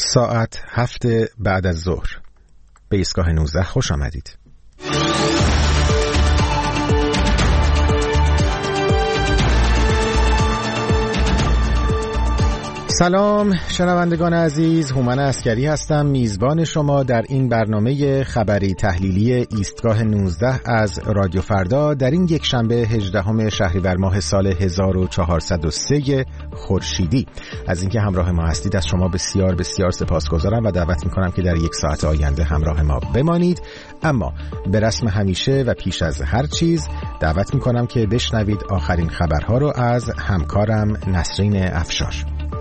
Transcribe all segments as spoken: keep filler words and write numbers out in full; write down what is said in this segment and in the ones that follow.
ساعت هفت بعد از ظهر به ایستگاه نوزده خوش آمدید. سلام شنوندگان عزیز، هومن عسکری هستم، میزبان شما در این برنامه خبری تحلیلی ایستگاه نوزده از رادیو فردا در این یک شنبه هجدهم شهریور ماه سال هزار و چهارصد و سه خورشیدی. از اینکه همراه ما هستید از شما بسیار بسیار سپاسگزارم و دعوت میکنم که در یک ساعت آینده همراه ما بمانید. اما به رسم همیشه و پیش از هر چیز دعوت میکنم که بشنوید آخرین خبرها رو از همکارم نسرین افشار.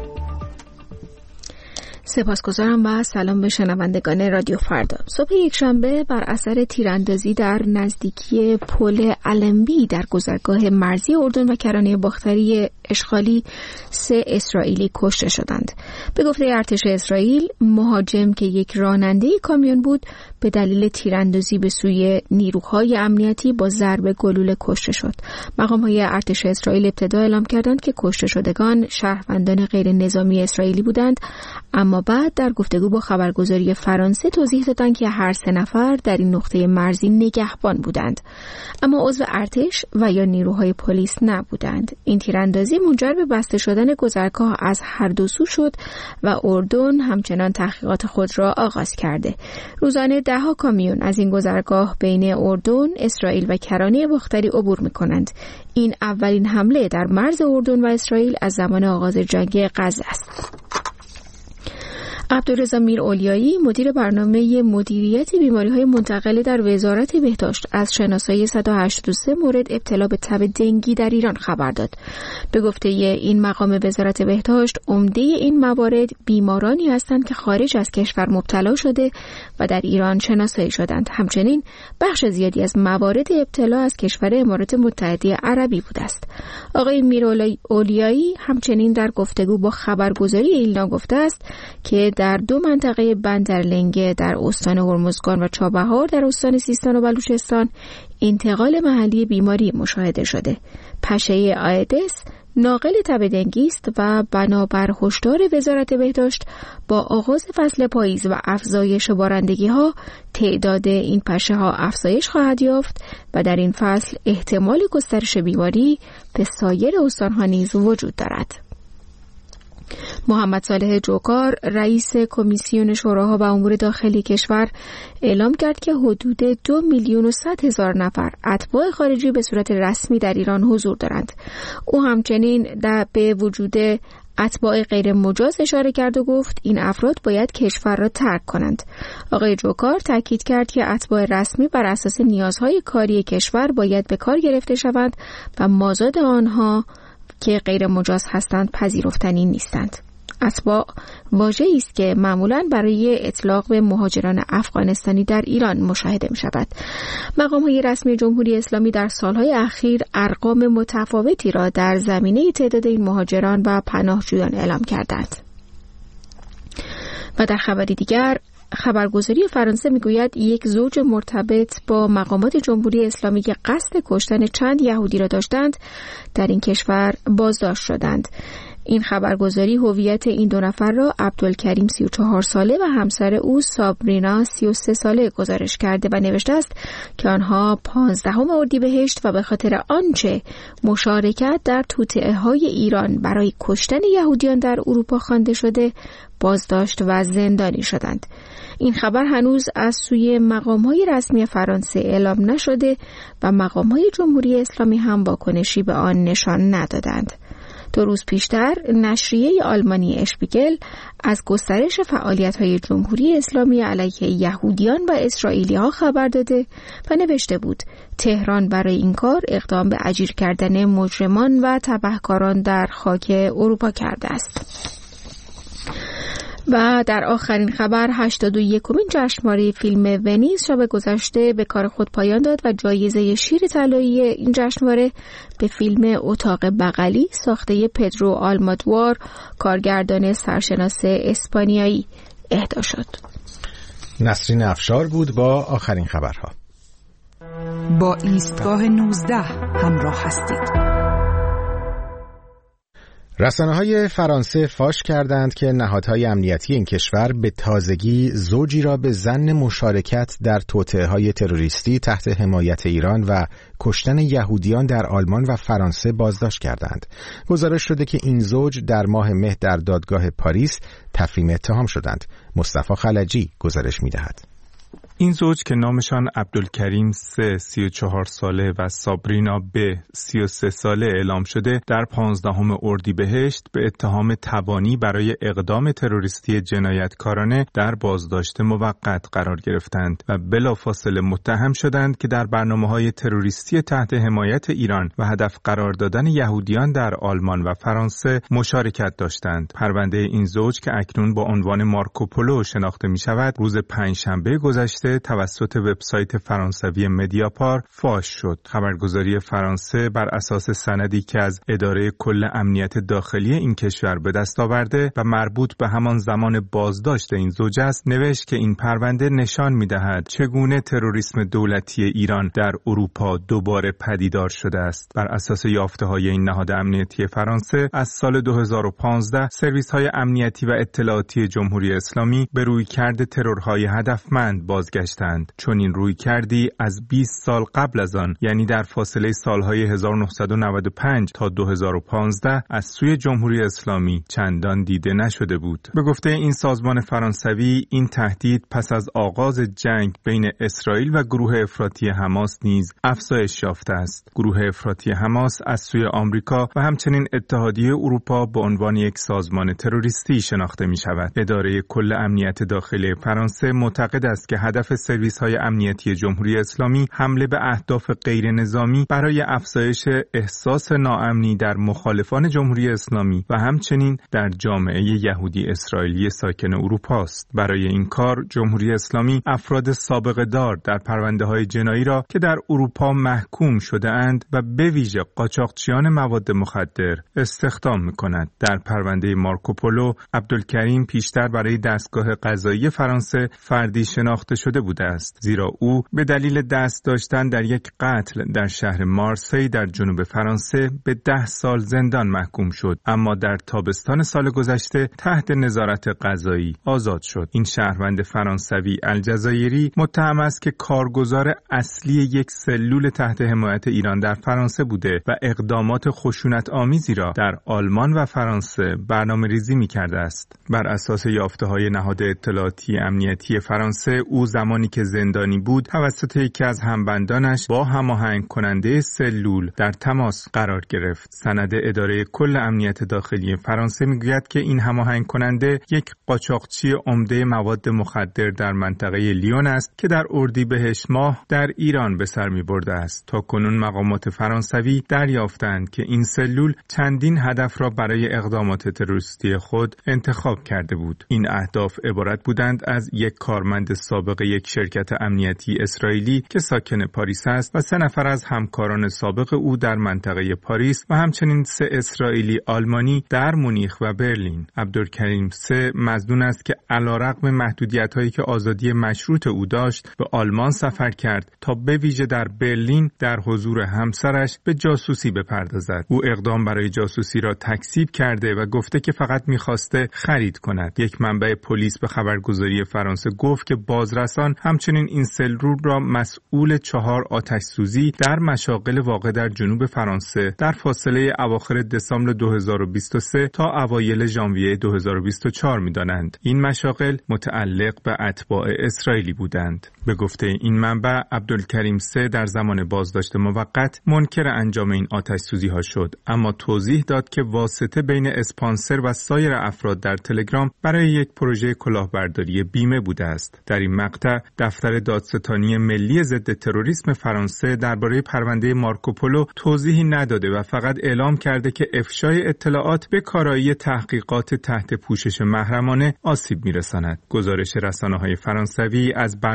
سپاسگزارم و سلام به شنوندگان رادیو فردا. صبح یکشنبه بر اثر تیراندازی در نزدیکی پل النبی در گذرگاه مرزی اردن و کرانه باختری اشغالی سه اسرائیلی کشته شدند. به گفته ارتش اسرائیل، مهاجم که یک راننده کامیون بود به دلیل تیراندازی به سوی نیروهای امنیتی با ضرب گلوله کشته شد. مقام‌های ارتش اسرائیل ابتدا اعلام کردند که کشته شدگان شهروندان غیر نظامی اسرائیلی بودند، اما بعد در گفتگو با خبرگزاری فرانسه توضیح دادند که هر سه نفر در این نقطه مرزی نگهبان بودند، اما عضو ارتش و یا نیروهای پلیس نبودند. این تیراندازی منجر به بسته شدن گذرگاه از هر دو سو شد و اردن همچنان تحقیقات خود را آغاز کرده. روزانه ده ها کامیون از این گذرگاه بین اردن، اسرائیل و کرانه باختری عبور می‌کنند. این اولین حمله در مرز اردن و اسرائیل از زمان آغاز جنگ غزه است. عبدالرضا میراولیایی مدیر برنامه مدیریت بیماری‌های منتقله در وزارت بهداشت از شناسایی صد و هشتاد و سه مورد ابتلا به تب دنگی در ایران خبر داد. به گفته این مقام وزارت بهداشت، عمده این موارد بیمارانی هستند که خارج از کشور مبتلا شده و در ایران شناسایی شدند. همچنین بخش زیادی از موارد ابتلا از کشور امارات متحده عربی بوده است. آقای میراولیایی همچنین در گفتگو با خبرگزاری ایلنا گفته است که در دو منطقه بندرلنگه در استان هرمزگان و چابهار در استان سیستان و بلوچستان انتقال محلی بیماری مشاهده شده. پشه آیدس ناقل تب دنگی است و بنابر هشدار وزارت بهداشت با آغاز فصل پاییز و افزایش بارندگی ها تعداد این پشه ها افزایش خواهد یافت و در این فصل احتمال گسترش بیماری به سایر استان ها نیز وجود دارد. محمد صالح جوکار رئیس کمیسیون شوراها و امور داخلی کشور اعلام کرد که حدود دو میلیون و صد هزار نفر اتباع خارجی به صورت رسمی در ایران حضور دارند. او همچنین در به وجود اتباع غیر مجاز اشاره کرد و گفت این افراد باید کشور را ترک کنند. آقای جوکار تاکید کرد که اتباع رسمی بر اساس نیازهای کاری کشور باید به کار گرفته شوند و مازاد آنها که غیر مجاز هستند پذیرفتنی نیستند. اتباع واژه‌ای است که معمولاً برای اطلاق به مهاجران افغانستانی در ایران مشاهده می شود. مقام‌های رسمی جمهوری اسلامی در سالهای اخیر ارقام متفاوتی را در زمینه تعداد این مهاجران و پناهجویان اعلام کردند. و در خبری دیگر، خبرگزاری فرانسه میگوید یک زوج مرتبط با مقامات جمهوری اسلامی که قصد کشتن چند یهودی را داشتند در این کشور بازداشت شدند. این خبرگزاری هویت این دو نفر را عبدالکریم سی و چهار ساله و همسر او سابرینا سی و سه ساله گزارش کرده و نوشته است که آنها پانزدهم اردیبهشت و به خاطر آنچه مشارکت در توطئه‌های ایران برای کشتن یهودیان در اروپا خوانده شده بازداشت و زندانی شدند. این خبر هنوز از سوی مقام‌های رسمی فرانسه اعلام نشده و مقام‌های جمهوری اسلامی هم واکنشی به آن نشان ندادند. دو روز پیشتر نشریه آلمانی اشپیگل از گسترش فعالیت‌های جمهوری اسلامی علیه یهودیان و اسرائیلی‌ها خبر داده و نوشته بود تهران برای این کار اقدام به اجیر کردن مجرمان و تبهکاران در خاک اروپا کرده است. و در آخرین خبر هشتاد و یکمین جشنواره فیلم ونیز شب گذشته به کار خود پایان داد و جایزه شیر طلایی این جشنواره به فیلم اتاق بغلی ساخته پدرو آلمادوار کارگردان سرشناس اسپانیایی اهدا شد. نسرین افشار بود با آخرین خبرها. با ایستگاه نوزده همراه هستید. رسانه‌های فرانسه فاش کردند که نهادهای امنیتی این کشور به تازگی زوجی را به ظن مشارکت در توطئه‌های تروریستی تحت حمایت ایران و کشتن یهودیان در آلمان و فرانسه بازداشت کردند. گزارش شده که این زوج در ماه مه در دادگاه پاریس تفریم اتهام شدند. مصطفی خلجی گزارش می‌دهد. این زوج که نامشان عبدالکریم سه سی و چهار ساله و سابرینا ب سی و سه ساله اعلام شده در پانزدهم اردیبهشت به اتهام تبانی برای اقدام تروریستی جنایتکارانه در بازداشت موقت قرار گرفتند و بلافاصله متهم شدند که در برنامه‌های تروریستی تحت حمایت ایران و هدف قرار دادن یهودیان در آلمان و فرانسه مشارکت داشتند. پرونده این زوج که اکنون با عنوان مارکوپولو شناخته می‌شود، روز پنجشنبه گذشته توسط وبسایت فرانسوی مدیاپار فاش شد. خبرگزاری فرانسه بر اساس سندی که از اداره کل امنیت داخلی این کشور به دست آورده و مربوط به همان زمان بازداشت این زوج است، نوشت که این پرونده نشان می‌دهد چگونه تروریسم دولتی ایران در اروپا دوباره پدیدار شده است. بر اساس یافته‌های این نهاد امنیتی فرانسه، از سال دو هزار و پانزده سرویس‌های امنیتی و اطلاعاتی جمهوری اسلامی به رویکرد ترورهای هدفمند بازگشتند. چون این روی کردی از بیست سال قبل از آن، یعنی در فاصله سالهای هزار و نهصد و نود و پنج تا دو هزار و پانزده از سوی جمهوری اسلامی چندان دیده نشده بود. به گفته این سازمان فرانسوی، این تهدید پس از آغاز جنگ بین اسرائیل و گروه افراطی حماس نیز افزایش یافته است. گروه افراطی حماس از سوی آمریکا و همچنین اتحادیه اروپا به عنوان یک سازمان تروریستی شناخته می شود. اداره کل امنیت داخلی فرانسه معتقد است که هدف سرویس‌های امنیتی جمهوری اسلامی حمله به اهداف غیر نظامی برای افزایش احساس ناامنی در مخالفان جمهوری اسلامی و همچنین در جامعه یهودی اسرائیلی ساکن اروپا است. برای این کار جمهوری اسلامی افراد سابقه دار در پرونده‌های جنایی را که در اروپا محکوم شده اند و به ویژه قاچاقچیان مواد مخدر استخدام می‌کند. در پرونده مارکوپولو، عبدالکریم پیشتر برای دستگاه قضایی فرانسه فردی شناخته شده بوده است، زیرا او به دلیل دست داشتن در یک قتل در شهر مارسی در جنوب فرانسه به ده سال زندان محکوم شد، اما در تابستان سال گذشته تحت نظارت قضایی آزاد شد. این شهروند فرانسوی الجزایری متهم است که کارگزار اصلی یک سلول تحت حمایت ایران در فرانسه بوده و اقدامات خشونت آمیزی را در آلمان و فرانسه برنامه‌ریزی می‌کرده است. بر اساس یافته‌های نهاد اطلاعاتی امنیتی فرانسه، او زمانی که زندانی بود توسط یکی از همبندانش با هماهنگ کننده سلول در تماس قرار گرفت. سند اداره کل امنیت داخلی فرانسه میگوید که این هماهنگ کننده یک قاچاقچی عمده مواد مخدر در منطقه لیون است که در اردیبهشت ماه در ایران به سر می‌برده است. تا کنون مقامات فرانسوی دریافتند که این سلول چندین هدف را برای اقدامات تروریستی خود انتخاب کرده بود. این اهداف عبارت بودند از یک کارمند سابق یک شرکت امنیتی اسرائیلی که ساکن پاریس است و سه نفر از همکاران سابق او در منطقه پاریس و همچنین سه اسرائیلی آلمانی در مونیخ و برلین. عبدالکریم سه مظنون است که علیرغم محدودیت‌هایی که آزادی مشروط او داشت به آلمان سفر کرد تا به ویژه در برلین در حضور همسرش به جاسوسی بپردازد. او اقدام برای جاسوسی را تکذیب کرده و گفته که فقط می‌خواسته خرید کند. یک منبع پلیس به خبرگزاری فرانسه گفت که بازرسان همچنین این سلول را مسئول چهار آتش سوزی در مشاغل واقع در جنوب فرانسه در فاصله اواخر دسامبر دو هزار و بیست و سه تا اوایل ژانویه دو هزار و بیست و چهار می‌دانند. این مشاغل متعلق به اتباع اسرائیلی بودند. به گفته این منبع، عبدالکریم سه در زمان بازداشت موقت منکر انجام این آتش سوزی ها شد، اما توضیح داد که واسطه بین اسپانسر و سایر افراد در تلگرام برای یک پروژه کلاهبرداری بیمه بوده است. در این مقطع دفتر دادستانی ملی ضد تروریسم فرانسه درباره پرونده مارکوپولو توضیحی نداده و فقط اعلام کرده که افشای اطلاعات به کارایی تحقیقات تحت پوشش محرمانه آسیب می‌رساند. گزارش رسانه‌های فرانسوی از برنامه‌ریزی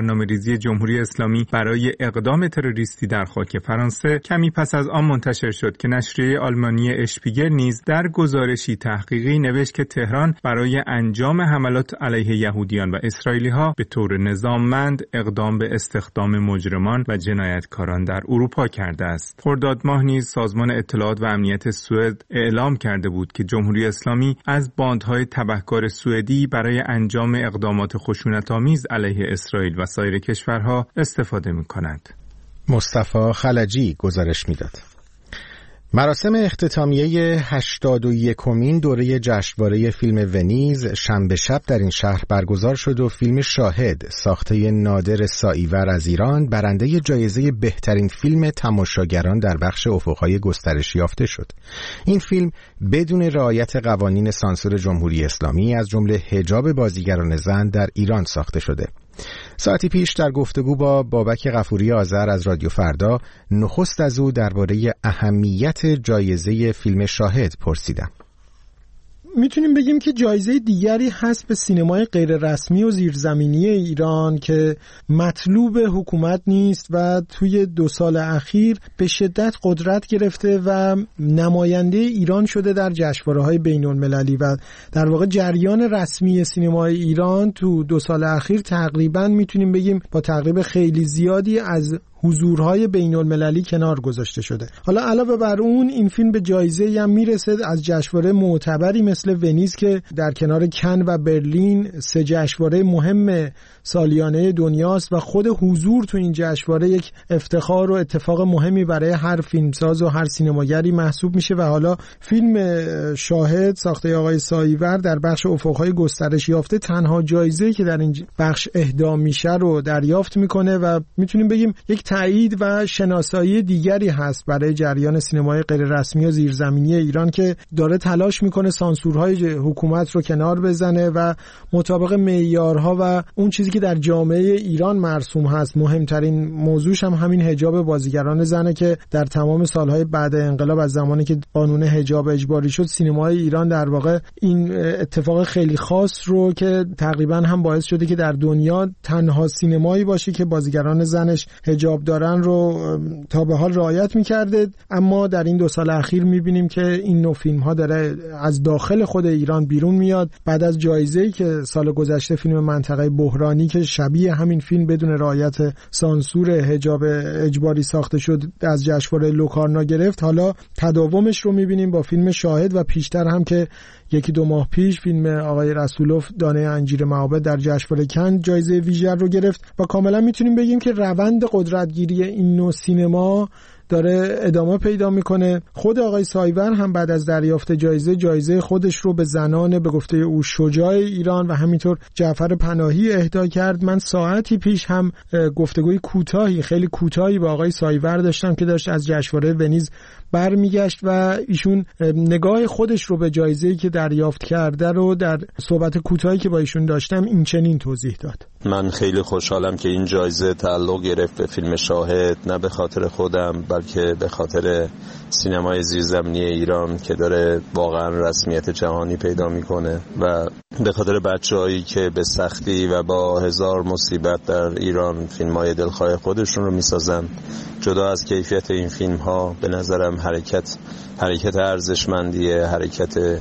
مرکزی جمهوری اسلامی برای اقدام تروریستی در خاک فرانسه کمی پس از آن منتشر شد که نشریه آلمانی اشپیگل نیز در گزارشی تحقیقی نوشت که تهران برای انجام حملات علیه یهودیان و اسرائیلی‌ها به طور نظاممند اقدام به استخدام مجرمان و جنایتکاران در اروپا کرده است. خرداد ماه نیز سازمان اطلاعات و امنیت سوئد اعلام کرده بود که جمهوری اسلامی از باندهای تبهکار سوئدی برای انجام اقدامات خشونت‌آمیز علیه اسرائیل و سایر کشورها استفاده می‌کند. مصطفی خلجی گزارش می‌داد. مراسم اختتامیه هشتاد و یکمین دوره جشنواره فیلم ونیز شنبه شب در این شهر برگزار شد و فیلم شاهد ساخته نادر سائیور از ایران برنده جایزه بهترین فیلم تماشاگران در بخش افق‌های گسترش یافته شد. این فیلم بدون رعایت قوانین سانسور جمهوری اسلامی از جمله حجاب بازیگران زن در ایران ساخته شده. ساعتی پیش در گفتگو با بابک غفوری آذر از رادیو فردا نخست از او درباره اهمیت جایزه فیلم شاهد پرسیدم. میتونیم بگیم که جایزه دیگری هست به سینمای غیر رسمی و زیرزمینی ایران که مطلوب حکومت نیست و توی دو سال اخیر به شدت قدرت گرفته و نماینده ایران شده در جشنواره‌های بین‌المللی و در واقع جریان رسمی سینمای ایران تو دو سال اخیر تقریبا میتونیم بگیم با تقریب خیلی زیادی از حضورهای بین المللی کنار گذاشته شده. حالا علاوه بر اون این فیلم به جایزه هم میرسه از جشنواره معتبری مثل ونیز که در کنار کن و برلین سه جشنواره مهم سالیانه دنیاست و خود حضور تو این جشنواره یک افتخار و اتفاق مهمی برای هر فیلمساز و هر سینماگری محسوب میشه و حالا فیلم شاهد ساخته آقای سائیور در بخش افق‌های گسترش یافته تنها جایزه‌ای که در این بخش اهدا میشه رو دریافت میکنه و میتونیم بگیم یک تایید و شناسایی دیگری هست برای جریان سینمای غیر رسمی و زیرزمینی ایران که داره تلاش میکنه سانسورهای حکومت رو کنار بزنه و مطابق معیارها و اون چیزی که در جامعه ایران مرسوم هست. مهمترین موضوعش هم همین حجاب بازیگران زنه که در تمام سالهای بعد انقلاب از زمانی که قانون حجاب اجباری شد سینمای ایران در واقع این اتفاق خیلی خاص رو که تقریبا هم باعث شده که در دنیا تنها سینمایی باشه که بازیگران زنش حجاب دارن رو تا به حال رعایت می‌کرده، اما در این دو سال اخیر می‌بینیم که این نوع فیلم‌ها داره از داخل خود ایران بیرون میاد بعد از جایزه‌ای که سال گذشته فیلم منطقه بحرانی که شبیه همین فیلم بدون رعایت سانسور حجاب اجباری ساخته شد از جشنواره لوکارنا گرفت. حالا تداومش رو می‌بینیم با فیلم شاهد و پیشتر هم که یکی دو ماه پیش فیلم آقای رسولوف دانه انجیر معابد در جشنواره کن جایزه ویژه رو گرفت و کاملا میتونیم بگیم که روند قدرتگیری این نوع سینما داره ادامه پیدا میکنه. خود آقای سائیور هم بعد از دریافت جایزه جایزه خودش رو به زنان به گفته او شجاع ایران و همینطور جعفر پناهی اهدا کرد. من ساعتی پیش هم گفتگوی کوتاهی خیلی کوتاهی با آقای سائیور داشتم که داشت از جشنواره ونیز برمیگشت و ایشون نگاه خودش رو به جایزه‌ای که دریافت کرده رو در صحبت کوتاهی که با ایشون داشتم این چنین توضیح داد. من خیلی خوشحالم که این جایزه تعلق گرفت به فیلم شاهد، نه به خاطر خودم بلکه به خاطر سینمای زیرزمینی ایران که داره واقعا رسمیت جهانی پیدا میکنه و به خاطر بچه‌هایی که به سختی و با هزار مصیبت در ایران فیلم‌های دلخواه خودشون رو میسازن. جدا از کیفیت این فیلم‌ها به نظرم حرکت حرکت ارزشمندیه، حرکت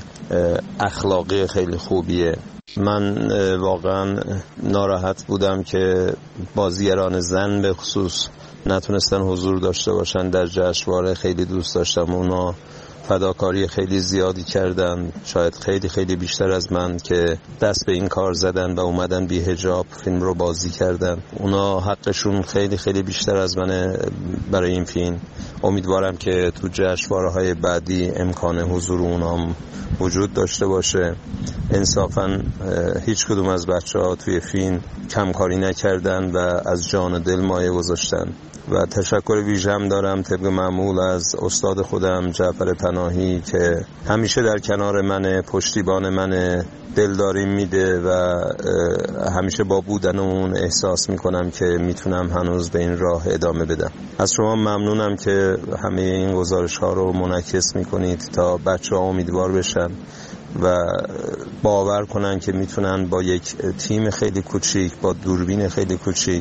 اخلاقی خیلی خوبیه. من واقعا ناراحت بودم که بازیگران زن به خصوص نتونستن حضور داشته باشن در جشنواره. خیلی دوست داشتم، اونا فداکاری خیلی زیادی کردن، شاید خیلی خیلی بیشتر از من که دست به این کار زدن و اومدن بی حجاب فیلم رو بازی کردن. اونا حقشون خیلی خیلی بیشتر از منه برای این فیلم. امیدوارم که تو جشنواره‌های بعدی امکان حضور اونام وجود داشته باشه. انصافاً هیچ کدوم از بچه‌ها توی فیلم کمکاری نکردن و از جان و دل مایه گذاشتن و تشکر ویژه‌ام دارم طبق معمول از استاد خودم جعفر پناهی که همیشه در کنار منه، پشتیبان منه، دلداری میده و همیشه با بودن اون احساس میکنم که میتونم هنوز به این راه ادامه بدم. از شما ممنونم که همه این گزارش ها رو منعکس میکنید تا بچه ها امیدوار بشن و باور کنن که میتونن با یک تیم خیلی کوچیک، با دوربین خیلی کوچیک،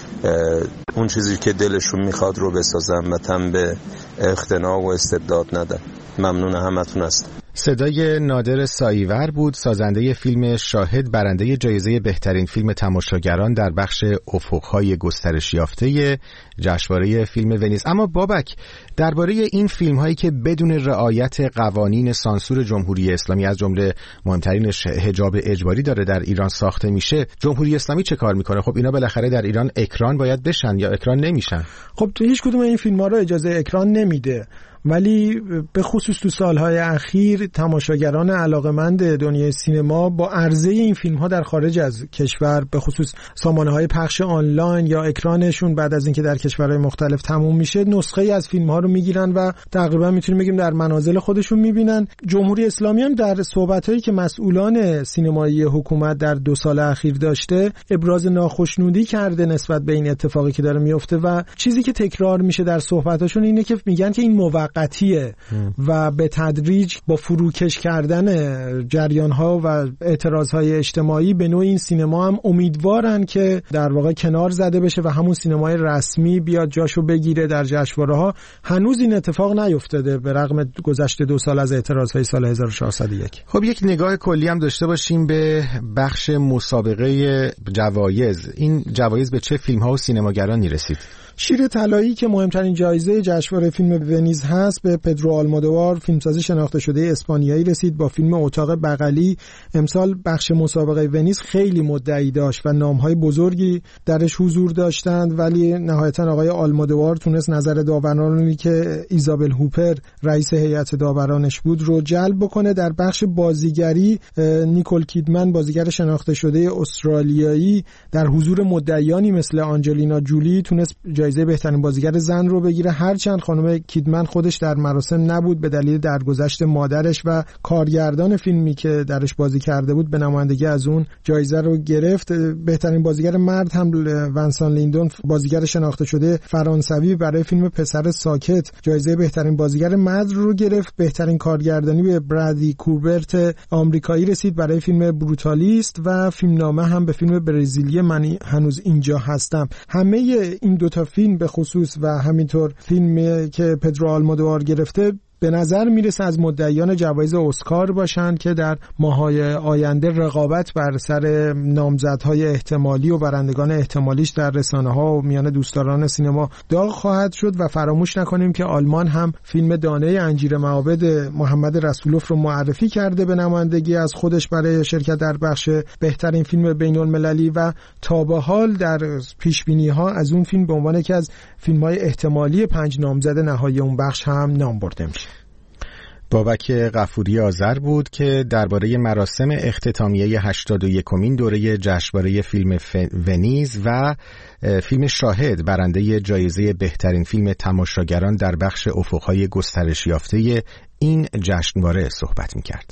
اون چیزی که دلشون میخواد رو بسازن و تن به اقتناع و استبداد ندن. ممنون همتون هستم. صدای نادر ساییور بود، سازنده فیلم شاهد، برنده جایزه بهترین فیلم تماشاگران در بخش افق‌های گسترش یافته جشنواره فیلم ونیز. اما بابک، درباره این فیلم هایی که بدون رعایت قوانین سانسور جمهوری اسلامی، از جمله مهمترینش حجاب اجباری، داره در ایران ساخته میشه، جمهوری اسلامی چه کار میکنه؟ خب اینا بالاخره در ایران اکران باید بشن یا اکران نمیشن؟ خب تو هیچ کدوم این فیلم ها رو اجازه اکران نمیده، ولی به خصوص تو سالهای اخیر تماشاگران علاقمند دنیای سینما با عرضه این فیلم ها در خارج از کشور، به خصوص سامانه های پخش آنلاین یا اکرانشون بعد از اینکه در کشورهای مختلف تموم میشه، نسخه ای از فیلم ها رو میگیرن و تقریبا میتونیم بگیم در منازل خودشون میبینن. جمهوری اسلامی هم در صحبتایی که مسئولان سینمایی حکومت در دو سال اخیر داشته ابراز ناخشنودی کرده نسبت به این اتفاقی که داره میفته و چیزی که تکرار میشه در صحبتاشون اینه که میگن که این موقتیه و به تدریج با فروکش کردن جریان‌ها و اعتراض‌های اجتماعی به نوع این سینما هم امیدوارن که در واقع کنار زده بشه و همون سینمای رسمی بیاد جاشو بگیره در جشنواره‌ها. هنوز این اتفاق نیفتاده به رغم گذشت دو سال از اعتراض‌های سال هزار و چهارصد و یک. خب یک نگاه کلی هم داشته باشیم به بخش مسابقه جوایز. این جوایز به چه فیلم‌ها و سینماگرانی رسید؟ شیر طلایی که مهمترین جایزه جشنواره فیلم ونیز هست به پدرو آلمودوار، فیلمساز شناخته شده اسپانیایی، رسید با فیلم اتاق بغلی. امسال بخش مسابقه ونیز خیلی مدعی داشت و نام‌های بزرگی درش حضور داشتند، ولی نهایتاً آقای آلمودوار تونست نظر داورانی که ایزابل هوپر رئیس هیئت داورانش بود رو جلب بکنه. در بخش بازیگری نیکول کیدمن، بازیگر شناخته شده استرالیایی، در حضور مدعیانی مثل آنجلینا جولی تونست جایزه بهترین بازیگر زن رو بگیره، هرچند خانم کیدمن خودش در مراسم نبود به دلیل درگذشت مادرش و کارگردان فیلمی که درش بازی کرده بود به نمایندگی از اون جایزه رو گرفت. بهترین بازیگر مرد هم ونسان لیندون، بازیگر شناخته شده فرانسوی، برای فیلم پسر ساکت جایزه بهترین بازیگر مرد رو گرفت. بهترین کارگردانی به برادلی کوربرت آمریکایی رسید برای فیلم بروتالیست و فیلمنامه هم به فیلم برزیلی من هنوز اینجا هستم. همه این دو تا فیلم به خصوص و همینطور فیلمی که پدرو آلمودوار گرفته به نظر میرسه از مدعیان جوایز اسکار باشن که در ماهای آینده رقابت بر سر نامزدهای احتمالی و برندگان احتمالیش در رسانه‌ها و میان دوستداران سینما داغ خواهد شد. و فراموش نکنیم که آلمان هم فیلم دانه انجیر معابد محمد رسولوف رو معرفی کرده به نمایندگی از خودش برای شرکت در بخش بهترین فیلم بین‌المللی و تا به حال در پیش‌بینی‌ها از اون فیلم به عنوان یکی از فیلم‌های احتمالی پنج نامزد نهایی اون بخش هم نام برده میشه. بابک غفوری آذر بود که درباره مراسم اختتامیه هشتاد و یکمین دوره جشنواره فیلم ونیز و فیلم شاهد، برنده جایزه بهترین فیلم تماشاگران در بخش افق‌های گسترش یافته این جشنواره صحبت می‌کرد.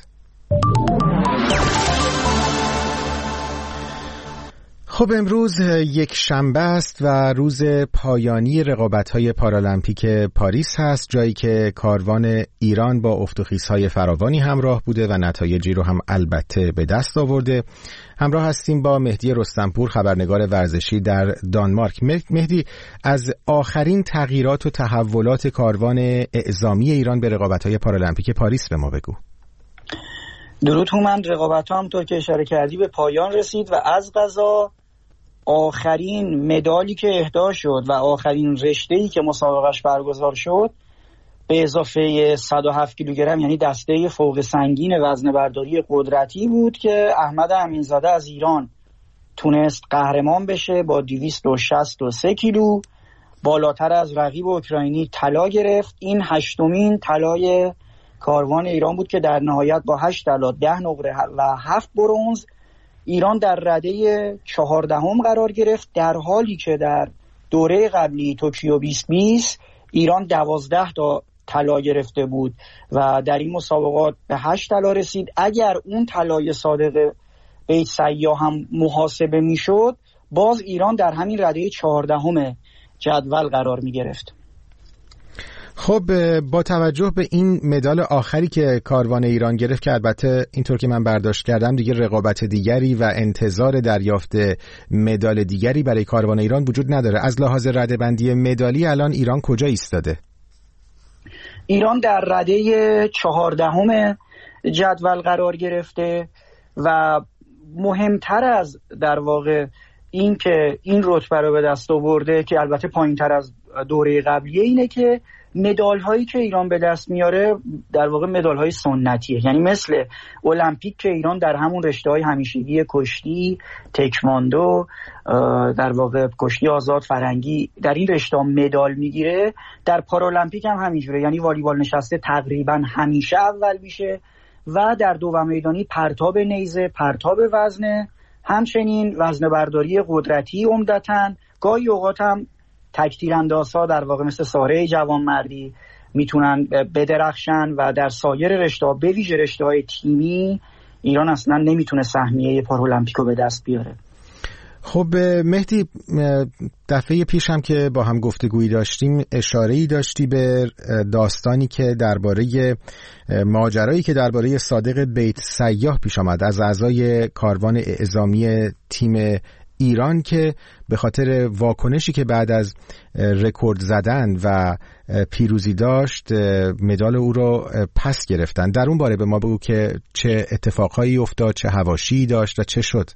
خب امروز یک شنبه است و روز پایانی رقابت‌های پارالمپیک پاریس هست، جایی که کاروان ایران با افت و خیزهای فراوانی همراه بوده و نتایجی رو هم البته به دست آورده. همراه هستیم با مهدی رستمپور، خبرنگار ورزشی در دانمارک. مهدی، از آخرین تغییرات و تحولات کاروان اعزامی ایران به رقابت‌های پارالمپیک پاریس به ما بگو. درود هومن، رقابت‌ها همونطور که اشاره کردی به پایان رسید و از قضا آخرین مدالی که اهدا شد و آخرین رشته‌ای که مسابقهش برگزار شد به اضافه صد و هفت کیلوگرم، یعنی دسته فوق سنگین وزنه برداری قدرتی بود که احمد امینزاده از ایران تونست قهرمان بشه با دویست و شصت و سه کیلو، بالاتر از رقیب اوکراینی طلا گرفت. این هشتمین طلای کاروان ایران بود که در نهایت با هشت طلا، ده نقره و هفت برنز ایران در رده چهاردهم قرار گرفت، در حالی که در دوره قبلی توکیو بیست بیست ایران دوازده تا طلا گرفته بود و در این مسابقات به هشت طلا رسید. اگر اون طلای صادق بیت سیاح هم محاسبه میشد، باز ایران در همین رده چهاردهم جدول قرار می گرفت. خب با توجه به این مدال آخری که کاروان ایران گرفت که البته اینطور که من برداشت کردم دیگه رقابت دیگری و انتظار دریافت مدال دیگری برای کاروان ایران وجود نداره، از لحاظ رده‌بندی مدالی الان ایران کجا ایستاده؟ ایران در رده چهاردهم جدول قرار گرفته و مهمتر از در واقع این که این رتبه رو به دست آورده که البته پایین‌تر از دوره قبلیه اینه که مدال هایی که ایران به دست میاره در واقع مدال های سنتیه، یعنی مثل المپیک که ایران در همون رشته های همیشگی کشتی، تکواندو، در واقع کشتی آزاد، فرنگی، در این رشته مدال میگیره. در پارالمپیک هم همینجوره، یعنی والیبال نشسته تقریبا همیشه اول میشه و در دوم میدانی پرتاب نیزه، پرتاب وزنه، همچنین وزنه برداری قدرتی عمدتاً، گاهی اوقات هم تک تیراندازها در واقع مثل ساره جوانمردی میتونن بدرخشن و در سایر رشته‌ها به ویژه رشته‌های تیمی ایران اصلا نمیتونه سهمیه پارالمپیک رو به دست بیاره. خب مهدی، دفعه پیش هم که با هم گفتگویی داشتیم اشاره‌ای داشتی به داستانی که درباره ماجرایی که درباره صادق بیت سیاح پیش آمد از اعضای کاروان اعزامی تیم ایران که به خاطر واکنشی که بعد از رکورد زدن و پیروزی داشت مدال او رو پس گرفتن. در اون باره به ما بگو که چه اتفاقهایی افتاد، چه حواشی داشت و چه شد.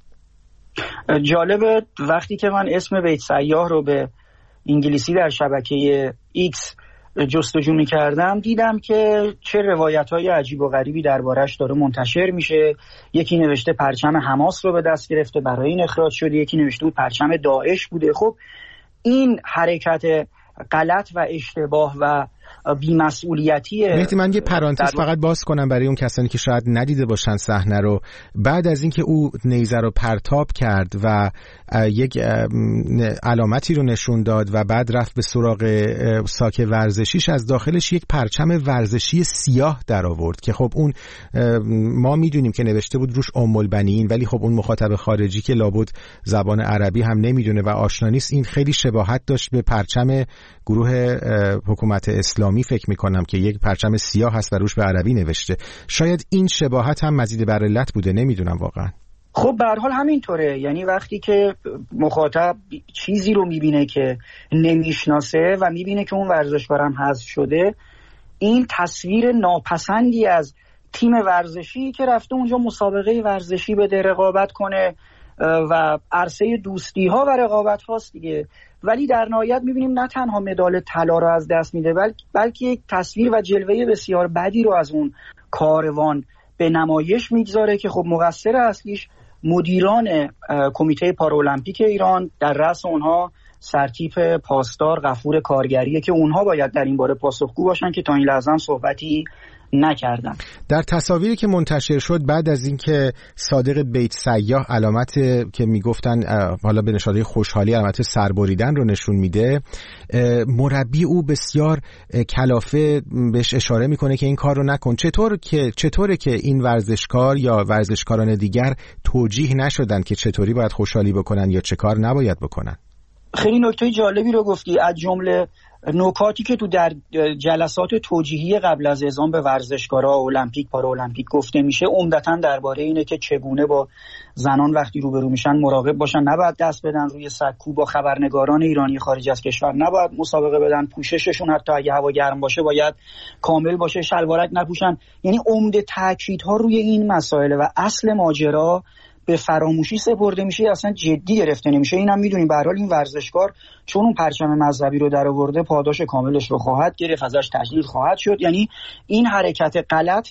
جالبه وقتی که من اسم بیت سیاح رو به انگلیسی در شبکه ایکس جستجو می‌کردم دیدم که چه روایت‌های عجیب و غریبی دربارش داره منتشر میشه. یکی نوشته پرچم حماس رو به دست گرفته برای این اخراج شده، یکی نوشته بود پرچم داعش بوده. خب این حرکت غلط و اشتباه و بی‌مسئولیتیه. مهدی من یه پرانتز فقط باز کنم برای اون کسانی که شاید ندیده باشن صحنه رو. بعد از اینکه او نیزه رو پرتاب کرد و یک علامتی رو نشون داد و بعد رفت به سراغ ساک ورزشیش، از داخلش یک پرچم ورزشی سیاه در آورد که خب اون ما میدونیم که نوشته بود روش ام البنین، ولی خب اون مخاطب خارجی که لابد زبان عربی هم نمیدونه و آشنا نیست، این خیلی شباهت داشت به پرچم گروه حکومت اسلامی فکر میکنم که یک پرچم سیاه هست و روش به عربی نوشته. شاید این شباهت هم مزید بر علت بوده، نمیدونم واقعا. خب به هر حال همینطوره، یعنی وقتی که مخاطب چیزی رو میبینه که نمیشناسه و میبینه که اون ورزشکار هم حذف شده، این تصویر ناپسندی از تیم ورزشی که رفته اونجا مسابقه ورزشی بده، رقابت کنه و عرصه دوستی ها و رقابت هاست دیگه، ولی در نهایت میبینیم نه تنها مدال طلا رو از دست میده بلکه بلکه یک تصویر و جلوه بسیار بدی رو از اون کاروان به نمایش میگذاره که خب مقصر اصلیش مدیران کمیته پارالمپیک ایران، در رأس اونها سرتیپ پاسدار غفور کارگریه که اونها باید در این باره پاسخگو باشن که تا این لحظه هم صحبتی نکردن. در تصاویری که منتشر شد بعد از اینکه صادق بیت سیاح علامت که میگفتن حالا به نشانه خوشحالی علامت سربریدن رو نشون میده، مربی او بسیار کلافه بهش اشاره میکنه که این کار رو نکن. چطور که چطوره که این ورزشکار یا ورزشکاران دیگر توجیه نشدن که چطوری باید خوشحالی بکنن یا چه کار نباید بکنن؟ خیلی نکته جالبی رو گفتی. از جمله نکاتی که تو در جلسات توجیهی قبل از اعزام به ورزشکارا المپیک پارالمپیک گفته میشه عمدتاً درباره اینه که چگونه با زنان وقتی روبرو میشن مراقب باشن، نباید دست بدن روی سکو، با خبرنگاران ایرانی خارج از کشور نباید مسابقه بدن، پوشششون حتی اگه هوا گرم باشه باید کامل باشه، شلوارک نپوشن. یعنی عمده تاکیدها روی این مسائل و اصل ماجرا به فراموشی سپرده میشه، اصلا جدی گرفته نمیشه. اینم میدونیم به هر حال این ورزشکار چون اون پرچم مذهبی رو در آورده پاداش کاملش رو خواهد گرفت، ازش تجلیل خواهد شد. یعنی این حرکت غلط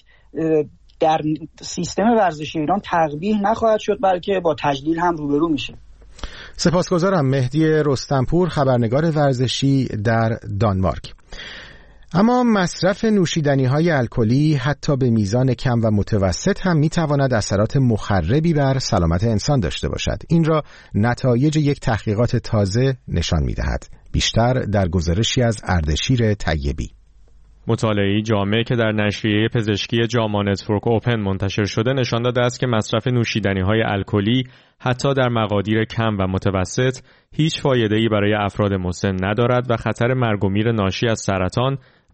در سیستم ورزشی ایران تقبیح نخواهد شد بلکه با تجلیل هم روبرو میشه. سپاسگزارم. مهدی رستمپور، خبرنگار ورزشی در دانمارک. اما مصرف نوشیدنی‌های الکلی حتی به میزان کم و متوسط هم می‌تواند اثرات مخربی بر سلامت انسان داشته باشد. این را نتایج یک تحقیقات تازه نشان می‌دهد. بیشتر در گزارشی از اردشیر طیبی. مطالعه‌ای جامع که در نشریه پزشکی جاما نتورک اوپن منتشر شده نشان داده است که مصرف نوشیدنی‌های الکلی حتی در مقادیر کم و متوسط هیچ فایده‌ای برای افراد مسن ندارد و خطر مرگ و میر ناشی از سرطان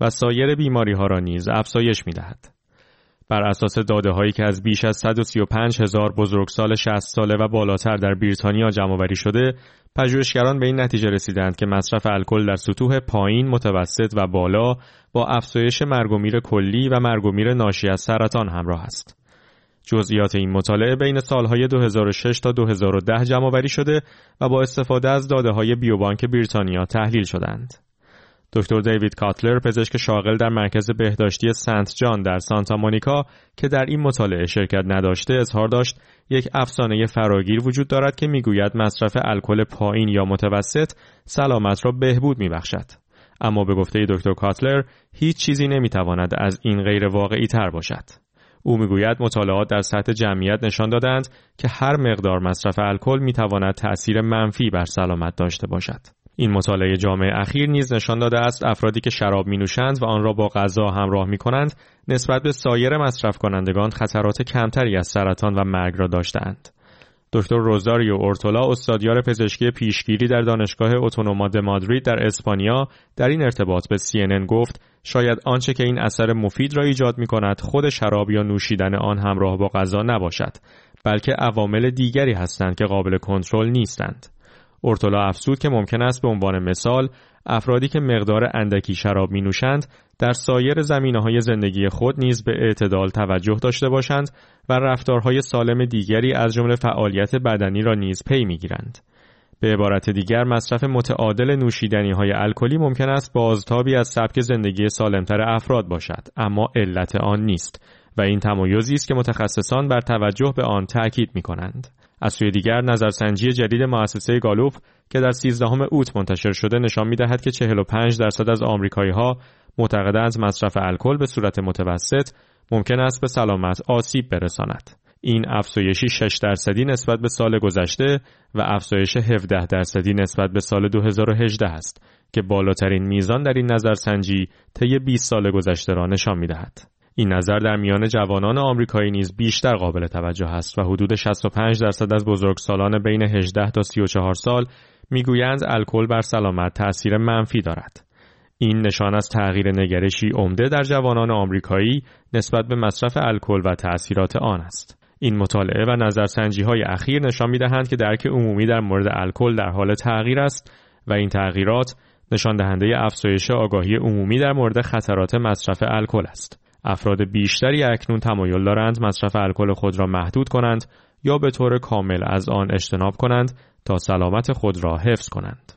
و سایر بیماری‌ها را نیز افزایش می‌دهد. بر اساس داده‌هایی که از بیش از صد و سی و پنج هزار بزرگسال شصت ساله و بالاتر در بریتانیا جمع‌آوری شده، پژوهشگران به این نتیجه رسیدند که مصرف الکل در سطوح پایین، متوسط و بالا با افزایش مرگ و میر کلی و مرگ و میر ناشی از سرطان همراه است. جزئیات این مطالعه بین سالهای دو هزار و شش تا دو هزار و ده جمع‌آوری شده و با استفاده از داده‌های بیوبانک بریتانیا تحلیل شدند. دکتر دیوید کاتلر، پزشک شاغل در مرکز بهداشتی سنت جان در سانتا مونیکا که در این مطالعه شرکت نداشته، اظهار داشت یک افسانه فراگیر وجود دارد که میگوید مصرف الکل پایین یا متوسط سلامت را بهبود میبخشد. اما به گفته دکتر کاتلر هیچ چیزی نمیتواند از این غیر واقعی تر باشد. او میگوید مطالعات در سطح جمعیت نشان دادند که هر مقدار مصرف الکل میتواند تأثیر منفی بر سلامت داشته باشد. این مطالعه جامع اخیر نیز نشان داده است افرادی که شراب می‌نوشند و آن را با غذا همراه می‌کنند نسبت به سایر مصرف کنندگان خطرات کمتری از سرطان و مرگ را داشته‌اند. دکتر روزاریو اورتولا، استادیار پزشکی پیشگیری در دانشگاه اتونوما د مادرید در اسپانیا، در این ارتباط به سی ان ان گفت شاید آنچه که این اثر مفید را ایجاد می‌کند خود شراب یا نوشیدن آن همراه با غذا نباشد، بلکه عوامل دیگری هستند که قابل کنترل نیستند. اورتولا افزود که ممکن است به عنوان مثال افرادی که مقدار اندکی شراب می نوشند در سایر زمینه‌های زندگی خود نیز به اعتدال توجه داشته باشند و رفتارهای سالم دیگری از جمله فعالیت بدنی را نیز پی می‌گیرند. به عبارت دیگر مصرف متعادل نوشیدنی‌های الکلی ممکن است بازتابی از سبک زندگی سالمتر افراد باشد، اما علت آن نیست و این تمایزی است که متخصصان بر توجه به آن تأکید می‌کنند. از سوی دیگر نظرسنجی جدید مؤسسه گالوپ که در سیزدهم اوت منتشر شده نشان می‌دهد که چهل و پنج درصد از آمریکایی‌ها معتقدند مصرف الکل به صورت متوسط ممکن است به سلامت آسیب برساند. این افزایشی شش درصدی نسبت به سال گذشته و افزایش هفده درصدی نسبت به سال دو هزار و هجده است که بالاترین میزان در این نظرسنجی طی بیست سال گذشته را نشان می‌دهد. این نظر در میان جوانان آمریکایی نیز بیشتر قابل توجه است و حدود شصت و پنج درصد از بزرگسالان بین هجده تا سی و چهار سال میگویند الکل بر سلامت تأثیر منفی دارد. این نشان از تغییر نگرشی عمده در جوانان آمریکایی نسبت به مصرف الکل و تأثیرات آن است. این مطالعه و نظرسنجی‌های اخیر نشان می‌دهند که درک عمومی در مورد الکل در حال تغییر است و این تغییرات نشان دهنده افزایش آگاهی عمومی در مورد خطرات مصرف الکل است. افراد بیشتری اکنون تمایل دارند مصرف الکل خود را محدود کنند یا به طور کامل از آن اجتناب کنند تا سلامت خود را حفظ کنند.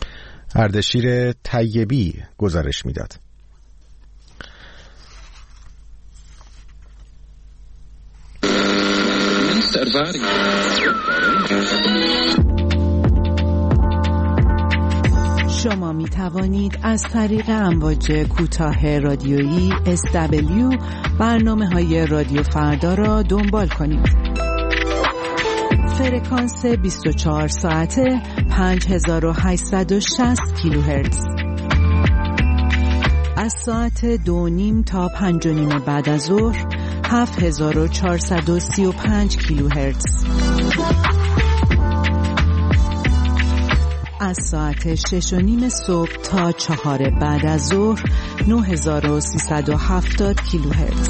اردشیر طیبی گزارش میداد. شما می توانید از طریق امواج کوتاه رادیویی اس دبلیو برنامه های رادیو فردا را دنبال کنید. فرکانس بیست و چهار ساعته پنج هزار و هشتصد و شصت کیلوهرتز. از ساعت دو نیم تا پنج و نیم بعد از ظهر هفت هزار و چهارصد و سی و پنج کیلوهرتز. از ساعت شش و نیم صبح تا چهار بعد از ظهر نه هزار و سیصد و هفتاد کیلوهرتز.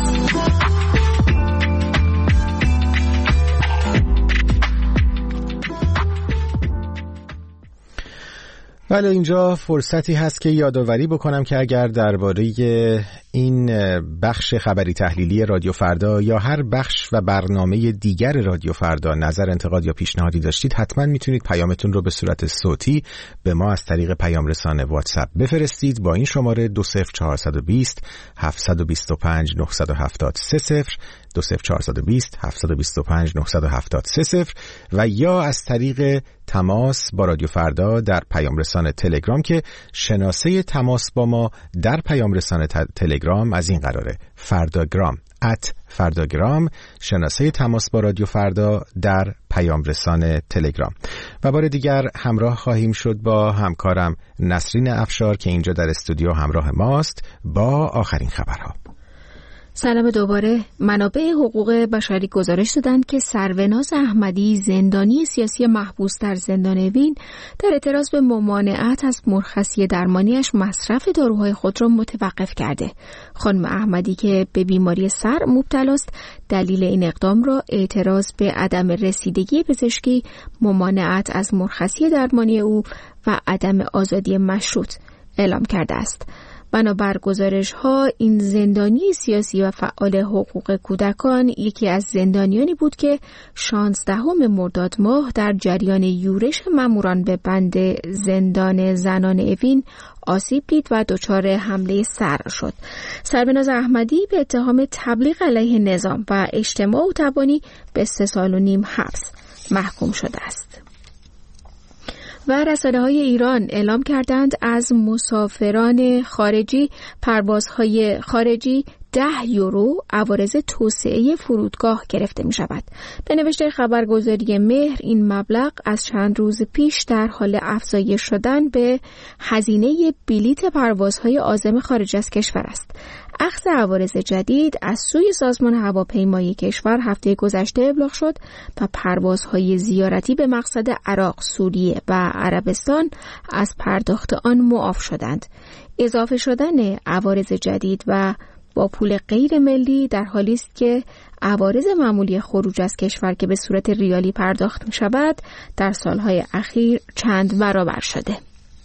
بله، اینجا فرصتی هست که یادآوری بکنم که اگر درباره این بخش خبری تحلیلی رادیو فردا یا هر بخش و برنامه دیگر رادیو فردا نظر، انتقاد یا پیشنهادی داشتید، حتما میتونید پیامتون رو به صورت صوتی به ما از طریق پیام رسانه واتساپ بفرستید با این شماره دو صفر چهارصد و بیست هفتصد و بیست و پنج نهصد و هفتاد سه صفر دو صفر چهارصد و بیست هفتصد و بیست و پنج نهصد و هفتاد سه صفر و یا از طریق تماس با رادیو فردا در پیام رسانه تلگرام که شناسه تماس با ما در پیام رسانه تلگرام از این قراره: فرداگرام ات فرداگرام، شناسه تماس با رادیو فردا در پیام رسانه تلگرام. و بار دیگر همراه خواهیم شد با همکارم نسرین افشار که اینجا در استودیو همراه ماست با آخرین خبرها. سلام دوباره. منابع حقوق بشری گزارش دادند که سروناز احمدی، زندانی سیاسی محبوس در زندان اوین، در اعتراض به ممانعت از مرخصی درمانیش مصرف داروهای خود را متوقف کرده. خانم احمدی که به بیماری سر مبتلاست، دلیل این اقدام را اعتراض به عدم رسیدگی پزشکی، ممانعت از مرخصی درمانی او و عدم آزادی مشروط اعلام کرده است. بنابر گزارش‌ها این زندانی سیاسی و فعال حقوق کودکان یکی از زندانیانی بود که شانزدهم مرداد ماه در جریان یورش ماموران به بند زندان زنان اوین آسیب دید و دچار حمله سر شد. سربناز احمدی به اتهام تبلیغ علیه نظام و اجتماع و تبانی به سه سال و نیم حبس محکوم شده است. و رسانه‌های ایران اعلام کردند از مسافران خارجی پروازهای خارجی ده یورو عوارض توسعه فرودگاه گرفته می شود. به نوشته خبرگزاری مهر این مبلغ از چند روز پیش در حال افزایش شدن به هزینه بلیت پروازهای عازم خارج از کشور است. اخذ عوارض جدید از سوی سازمان هواپیمایی کشور هفته گذشته ابلاغ شد و پروازهای زیارتی به مقصد عراق، سوریه و عربستان از پرداخت آن معاف شدند. اضافه شدن عوارض جدید و با پول غیر ملی در حالی است که عوارض معمولی خروج از کشور که به صورت ریالی پرداخت می شود در سالهای اخیر چند برابر شده.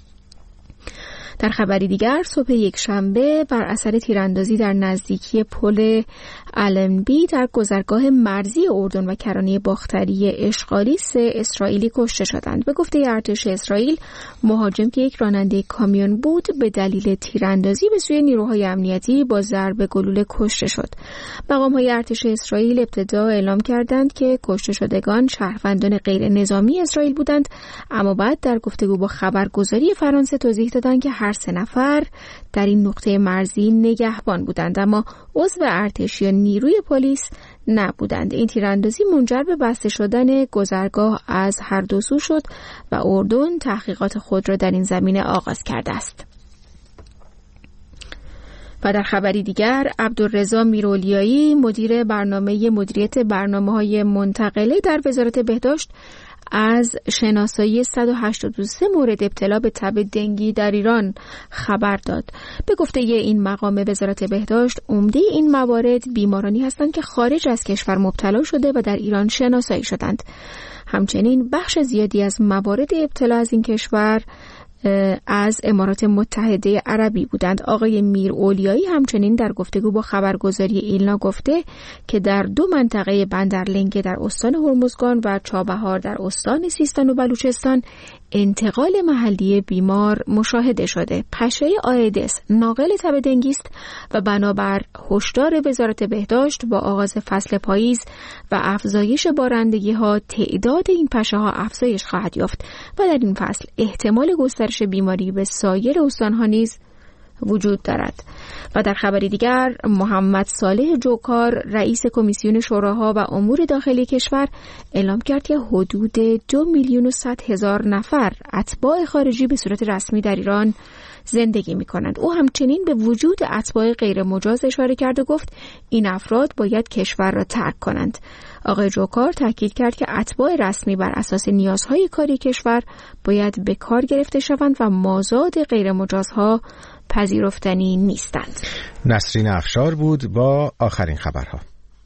در خبری دیگر صبح یک شنبه بر اثر تیراندازی در نزدیکی پل النبی در گذرگاه مرزی اردن و کرانه باختری اشغالی سه اسرائیلی کشته شدند. به گفته ارتش اسرائیل، مهاجم که یک راننده کامیون بود به دلیل تیراندازی به سوی نیروهای امنیتی با ضرب گلوله کشته شد. مقام‌های ارتش اسرائیل ابتدا اعلام کردند که کشته شدگان شهروندان غیر نظامی اسرائیل بودند، اما بعد در گفتگو با خبرگزاری فرانسه توضیح دادند که هر سه نفر در این نقطه مرزی نگهبان بودند اما عضو ارتش یا نیروی پلیس نبودند. این تیراندازی منجر به بسته شدن گذرگاه از هر دو سو شد و اردن تحقیقات خود را در این زمینه آغاز کرده است. و در خبری دیگر، عبدالرضا میرالیایی مدیر برنامه مدیریت برنامه‌های منتقله در وزارت بهداشت از شناسایی صد و هشتاد و سه مورد ابتلا به تب دنگی در ایران خبر داد. به گفته این مقام وزارت بهداشت، عمده این موارد بیمارانی هستند که خارج از کشور مبتلا شده و در ایران شناسایی شدند. همچنین بخش زیادی از موارد ابتلا از این کشور از امارات متحده عربی بودند. آقای میر اولیایی همچنین در گفتگو با خبرگزاری ایلنا گفته که در دو منطقه بندرلنگه در استان هرمزگان و چابهار در استان سیستان و بلوچستان انتقال محلی بیمار مشاهده شده. پشه آیدس ناقل تب دنگی است و بنابر هشدار وزارت بهداشت با آغاز فصل پاییز و افزایش بارندگی ها تعداد این پشه ها افزایش خواهد یافت و در این فصل احتمال گسترش بیماری به سایر استان ها نیز وجود دارد. و در خبری دیگر، محمد صالح جوکار رئیس کمیسیون شوراها و امور داخلی کشور اعلام کرد که حدود دو میلیون و صد هزار نفر اتباع خارجی به صورت رسمی در ایران زندگی می کنند. او همچنین به وجود اتباع غیر مجاز اشاره کرد و گفت این افراد باید کشور را ترک کنند. آقای جوکار تاکید کرد که اتباع رسمی بر اساس نیازهای کاری کشور باید به کار گرفته شوند و مازاد غیر مجازها پذیرفتنی نیستند. نسرین افشار بود با آخرین خبرها.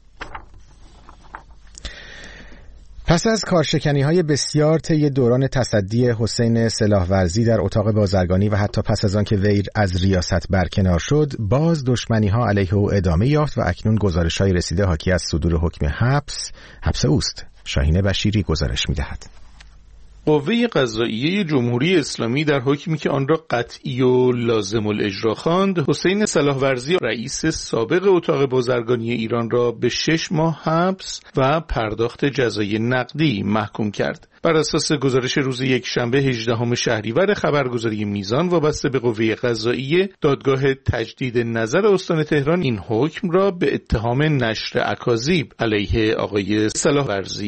پس از کارشکنی‌های بسیار طی دوران تصدی حسین سلاحورزی در اتاق بازرگانی و حتی پس از آن که وی از ریاست برکنار شد، باز دشمنی‌ها علیه او ادامه یافت و اکنون گزارش‌های رسیده حاکی از صدور حکم حبس حبس اوست. شاهین بشیری گزارش می‌دهد. قوه قضائیه جمهوری اسلامی در حکمی که آن را قطعی و لازم الاجرا خواند، حسین سلاحورزی رئیس سابق اتاق بازرگانی ایران را به شش ماه حبس و پرداخت جزای نقدی محکوم کرد. بر اساس گزارش روز یکشنبه هجدهم شهریور خبرگزاری میزان وابسته به قوه قضائیه، دادگاه تجدید نظر استان تهران این حکم را به اتهام نشر اکاذیب علیه آقای سلاحورزی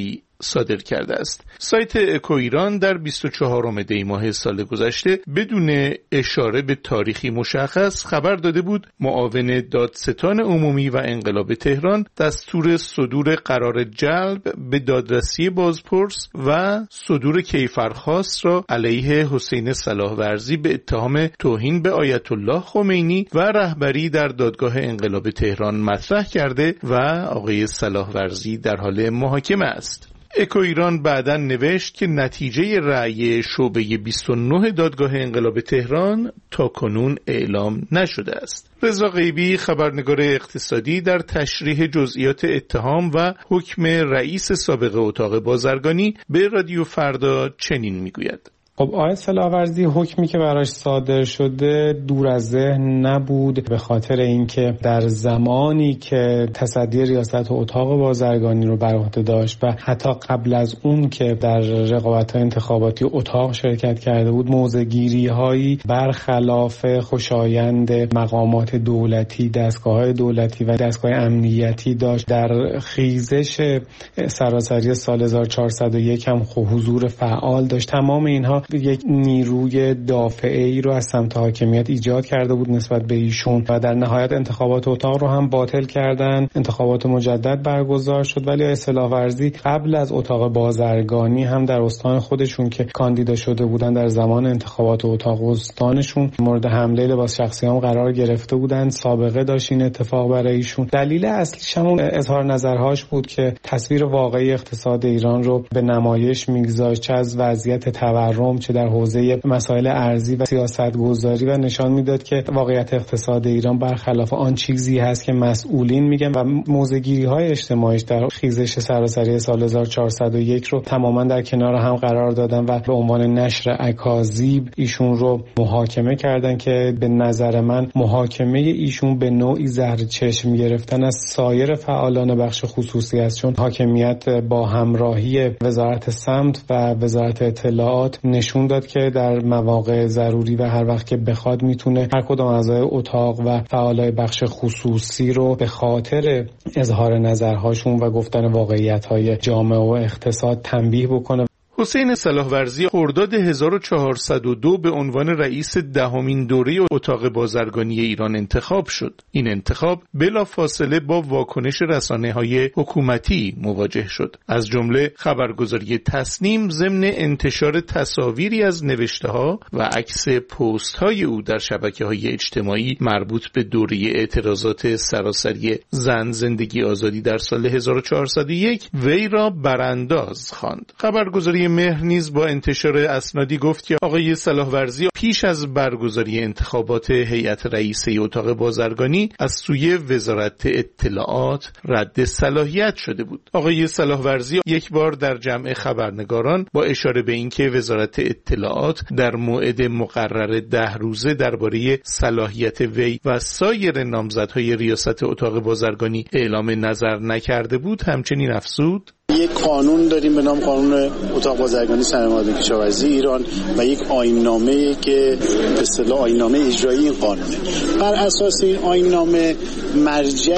صادر کرده است. سایت اکو ایران در بیست و چهارم دی ماه سال گذشته بدون اشاره به تاریخی مشخص خبر داده بود معاون دادستان عمومی و انقلاب تهران دستور صدور قرار جلب به دادرسی بازپرس و صدور کیفرخواست را علیه حسین صلاح ورزی به اتهام توهین به آیت الله خمینی و رهبری در دادگاه انقلاب تهران مطرح کرده و آقای صلاح ورزی در حال محاکمه است. اکو ایران بعداً نوشت که نتیجه رأی شعبه بیست و نه دادگاه انقلاب تهران تا کنون اعلام نشده است. رضا غیبی خبرنگار اقتصادی در تشریح جزئیات اتهام و حکم رئیس سابق اتاق بازرگانی به رادیو فردا چنین میگوید: خب آقای صلاح ورزی حکمی که براش صادر شده دور از ذهن نبود، به خاطر اینکه در زمانی که تصدی ریاست اتاق بازرگانی رو بر عهده داشت و حتی قبل از اون که در رقابت‌های انتخاباتی اتاق شرکت کرده بود، موضع‌گیری‌هایی برخلاف خوشایند مقامات دولتی، دستگاه‌های دولتی و دستگاه امنیتی داشت. در خیزش سراسری سال هزار و چهارصد و یک هم حضور فعال داشت. تمام اینها یک نیروی دافعی رو از سمت حاکمیت ایجاد کرده بود نسبت به ایشون و در نهایت انتخابات اتاق رو هم باطل کردن. انتخابات مجدد برگزار شد، ولی اصلاح ورزی قبل از اتاق بازرگانی هم در استان خودشون که کاندیدا شده بودن در زمان انتخابات اتاق استانشون مورد حمله لباس شخصی هم قرار گرفته بودن. سابقه داشت این اتفاق برای ایشون. دلیل اصلیش هم اظهار نظرهاش بود که تصویر واقعی اقتصاد ایران رو به نمایش میگذاشت، چه از وضعیت تورم چه در حوزه مسائل ارزی و سیاستگذاری، و نشان میداد که واقعیت اقتصاد ایران برخلاف آن چیزی هست که مسئولین میگن و موضع‌گیری‌های اجتماعیش در خیزش سراسری سال هزار و چهارصد و یک رو تماما در کنار هم قرار دادن و به عنوان نشر اکاذیب ایشون رو محاکمه کردن که به نظر من محاکمه ایشون به نوعی زهر چشم گرفتن از سایر فعالان بخش خصوصی است، چون حاکمیت با همراهی وزارت سمت و وزارت اطلاعات نشون داد که در مواقع ضروری و هر وقت که بخواد میتونه هر کدام اعضای اتاق و فعالای بخش خصوصی رو به خاطر اظهار نظرهاشون و گفتن واقعیت‌های جامعه و اقتصاد تنبیه بکنه. حسین صلاح ورزی خرداد هزار و چهارصد و دو به عنوان رئیس دهمین دوره اتاق بازرگانی ایران انتخاب شد. این انتخاب بلافاصله با واکنش رسانه‌های حکومتی مواجه شد. از جمله خبرگزاری تصنیم ضمن انتشار تصاویری از نوشته‌ها و عکس پست‌های او در شبکه‌های اجتماعی مربوط به دوره اعتراضات سراسری زن زندگی آزادی در سال هزار و چهارصد و یک وی را برانداز خواند. خبرگزاری مهر نیز با انتشار اسنادی گفت که آقای صلاح ورزی پیش از برگزاری انتخابات هیئت رئیسه اتاق بازرگانی از سوی وزارت اطلاعات رد صلاحیت شده بود. آقای صلاح ورزی یک بار در جمع خبرنگاران با اشاره به اینکه وزارت اطلاعات در موعد مقرر ده روزه درباره صلاحیت وی و سایر نامزدهای ریاست اتاق بازرگانی اعلام نظر نکرده بود، همچنین افزود: یک قانون داریم به نام قانون اتاق بازرگانی سرمایه‌داری کشاورزی ایران و یک آیین‌نامه که به اصطلاح آیین‌نامه اجرایی این قانونه. بر اساس این آیین‌نامه مرجع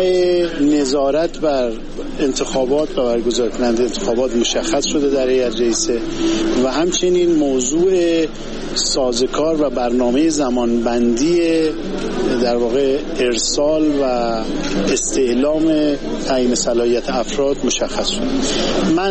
نظارت بر انتخابات و برگزار کننده انتخابات مشخص شده در هیئت رئیسه و همچنین موضوع سازوکار و برنامه زمانبندی در واقع ارسال و استعلام تعیین صلاحیت افراد مشخص شده. من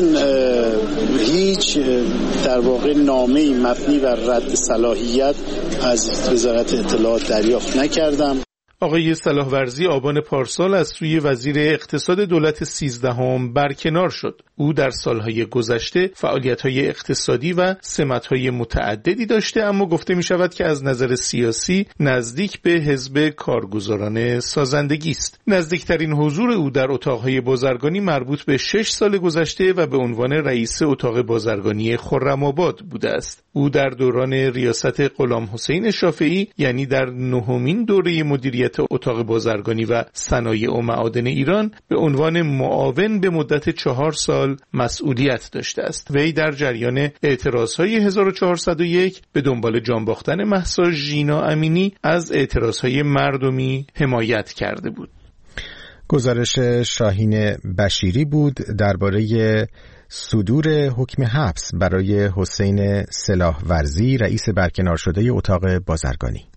هیچ در واقع نامه‌ای مبنی بر رد صلاحیت از وزارت اطلاعات دریافت نکردم. آقای صلاح ورزی آبان پارسال از سوی وزیر اقتصاد دولت سیزدهم برکنار شد. او در سالهای گذشته فعالیت‌های اقتصادی و سمت‌های متعددی داشته، اما گفته می‌شود که از نظر سیاسی نزدیک به حزب کارگزاران سازندگی است. نزدیکترین حضور او در اتاق‌های بازرگانی مربوط به شش سال گذشته و به عنوان رئیس اتاق بازرگانی خرم‌آباد بوده است. او در دوران ریاست غلام حسین شافعی، یعنی در نهمین دوره مدیریت اتاق بازرگانی و صنایع و معادن ایران، به عنوان معاون به مدت چهار سال مسئولیت داشته است. وی در جریان اعتراضهای هزار و چهارصد و یک به دنبال جان باختن مهسا ژینا امینی از اعتراضهای مردمی حمایت کرده بود. گزارش شاهین بشیری بود درباره صدور حکم حبس برای حسین سلاحورزی رئیس برکنار شده اتاق بازرگانی.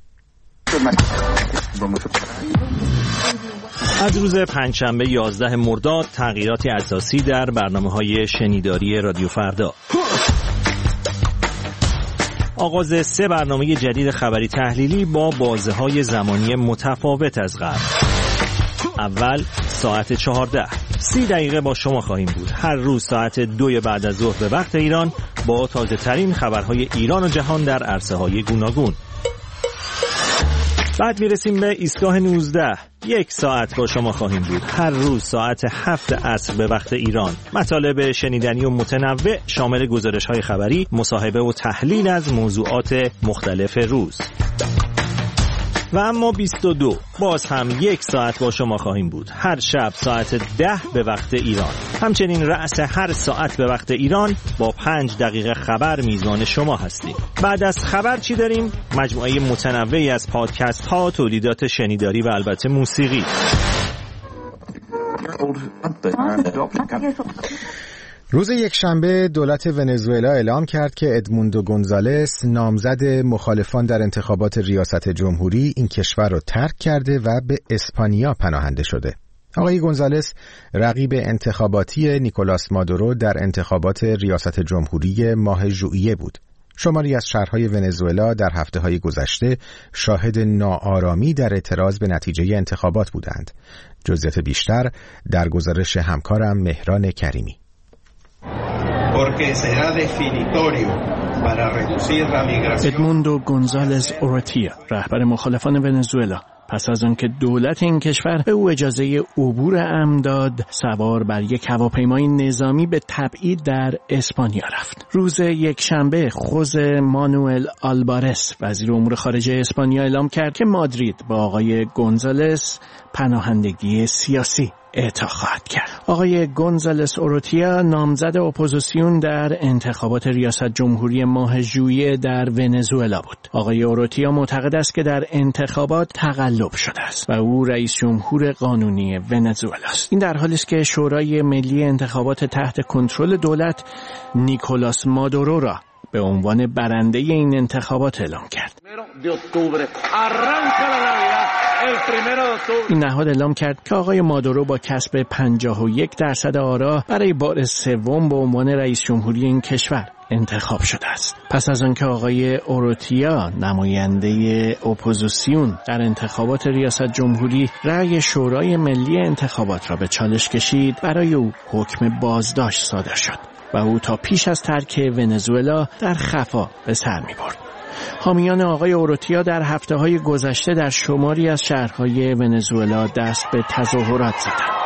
از روز پنجشنبه یازده مرداد تغییراتی اساسی در برنامه‌های شنیداری رادیو فردا. آغاز سه برنامه جدید خبری تحلیلی با بازه‌های زمانی متفاوت از قبل. اول ساعت چهارده، سی دقیقه با شما خواهیم بود. هر روز ساعت دو بعد از ظهر به وقت ایران با تازه ترین خبرهای ایران و جهان در عرصه‌های گوناگون. بعد میرسیم به ایستگاه نوزده. یک ساعت با شما خواهیم بود. هر روز ساعت هفت عصر به وقت ایران. مطالب شنیدنی و متنوع شامل گزارش‌های خبری، مصاحبه و تحلیل از موضوعات مختلف روز. و اما بیست و دو، باز هم یک ساعت با شما خواهیم بود. هر شب ساعت ده به وقت ایران. همچنین رأس هر ساعت به وقت ایران با پنج دقیقه خبر میزبان شما هستیم. بعد از خبر چی داریم؟ مجموعه متنوعی از پادکست ها، تولیدات شنیداری و البته موسیقی. روز یکشنبه دولت ونزوئلا اعلام کرد که ادموندو گونزالس نامزد مخالفان در انتخابات ریاست جمهوری این کشور را ترک کرده و به اسپانیا پناهنده شده. آقای گونزالس رقیب انتخاباتی نیکولاس مادورو در انتخابات ریاست جمهوری ماه ژوئیه بود. شماری از شهرهای ونزوئلا در هفته‌های گذشته شاهد ناآرامی در اعتراض به نتیجه انتخابات بودند. جزئیات بیشتر در گزارش همکارم مهران کریمی. ادموندو گونزالز اورتیا، رهبر مخالفان ونزوئلا، پس از آنکه دولت این کشور به او اجازه عبور امن داد، سوار بر یک هواپیمای نظامی به تبعید در اسپانیا رفت. روز یکشنبه خوز مانوئل آلبارس، وزیر امور خارجه اسپانیا، اعلام کرد که مادرید با آقای گونزالس پناهندگی سیاسی اعطا خواهد کرد. آقای گونزالس اورتیا نامزد اپوزیسیون در انتخابات ریاست جمهوری ماه ژوئیه در ونزوئلا بود. آقای اورتیا معتقد است که در انتخابات تقلب شده است و او رئیس جمهور قانونی ونزوئلا است. این در حالی است که شورای ملی انتخابات تحت کنترل دولت نیکولاس مادورو را به عنوان برنده این انتخابات اعلام کرد. این نهاد اعلام کرد که آقای مادورو با کسب پنجاه و یک درصد آرا برای بار سوم به عنوان رئیس جمهوری این کشور انتخاب شده است. پس از آنکه آقای اورتیا، نماینده اپوزیسیون در انتخابات ریاست جمهوری، رأی شورای ملی انتخابات را به چالش کشید، برای او حکم بازداشت صادر شد و او تا پیش از ترک ونزوئلا در خفا به سر می‌برد. حامیان آقای اورتیا در هفته‌های گذشته در شماری از شهرهای ونزوئلا دست به تظاهرات زدند.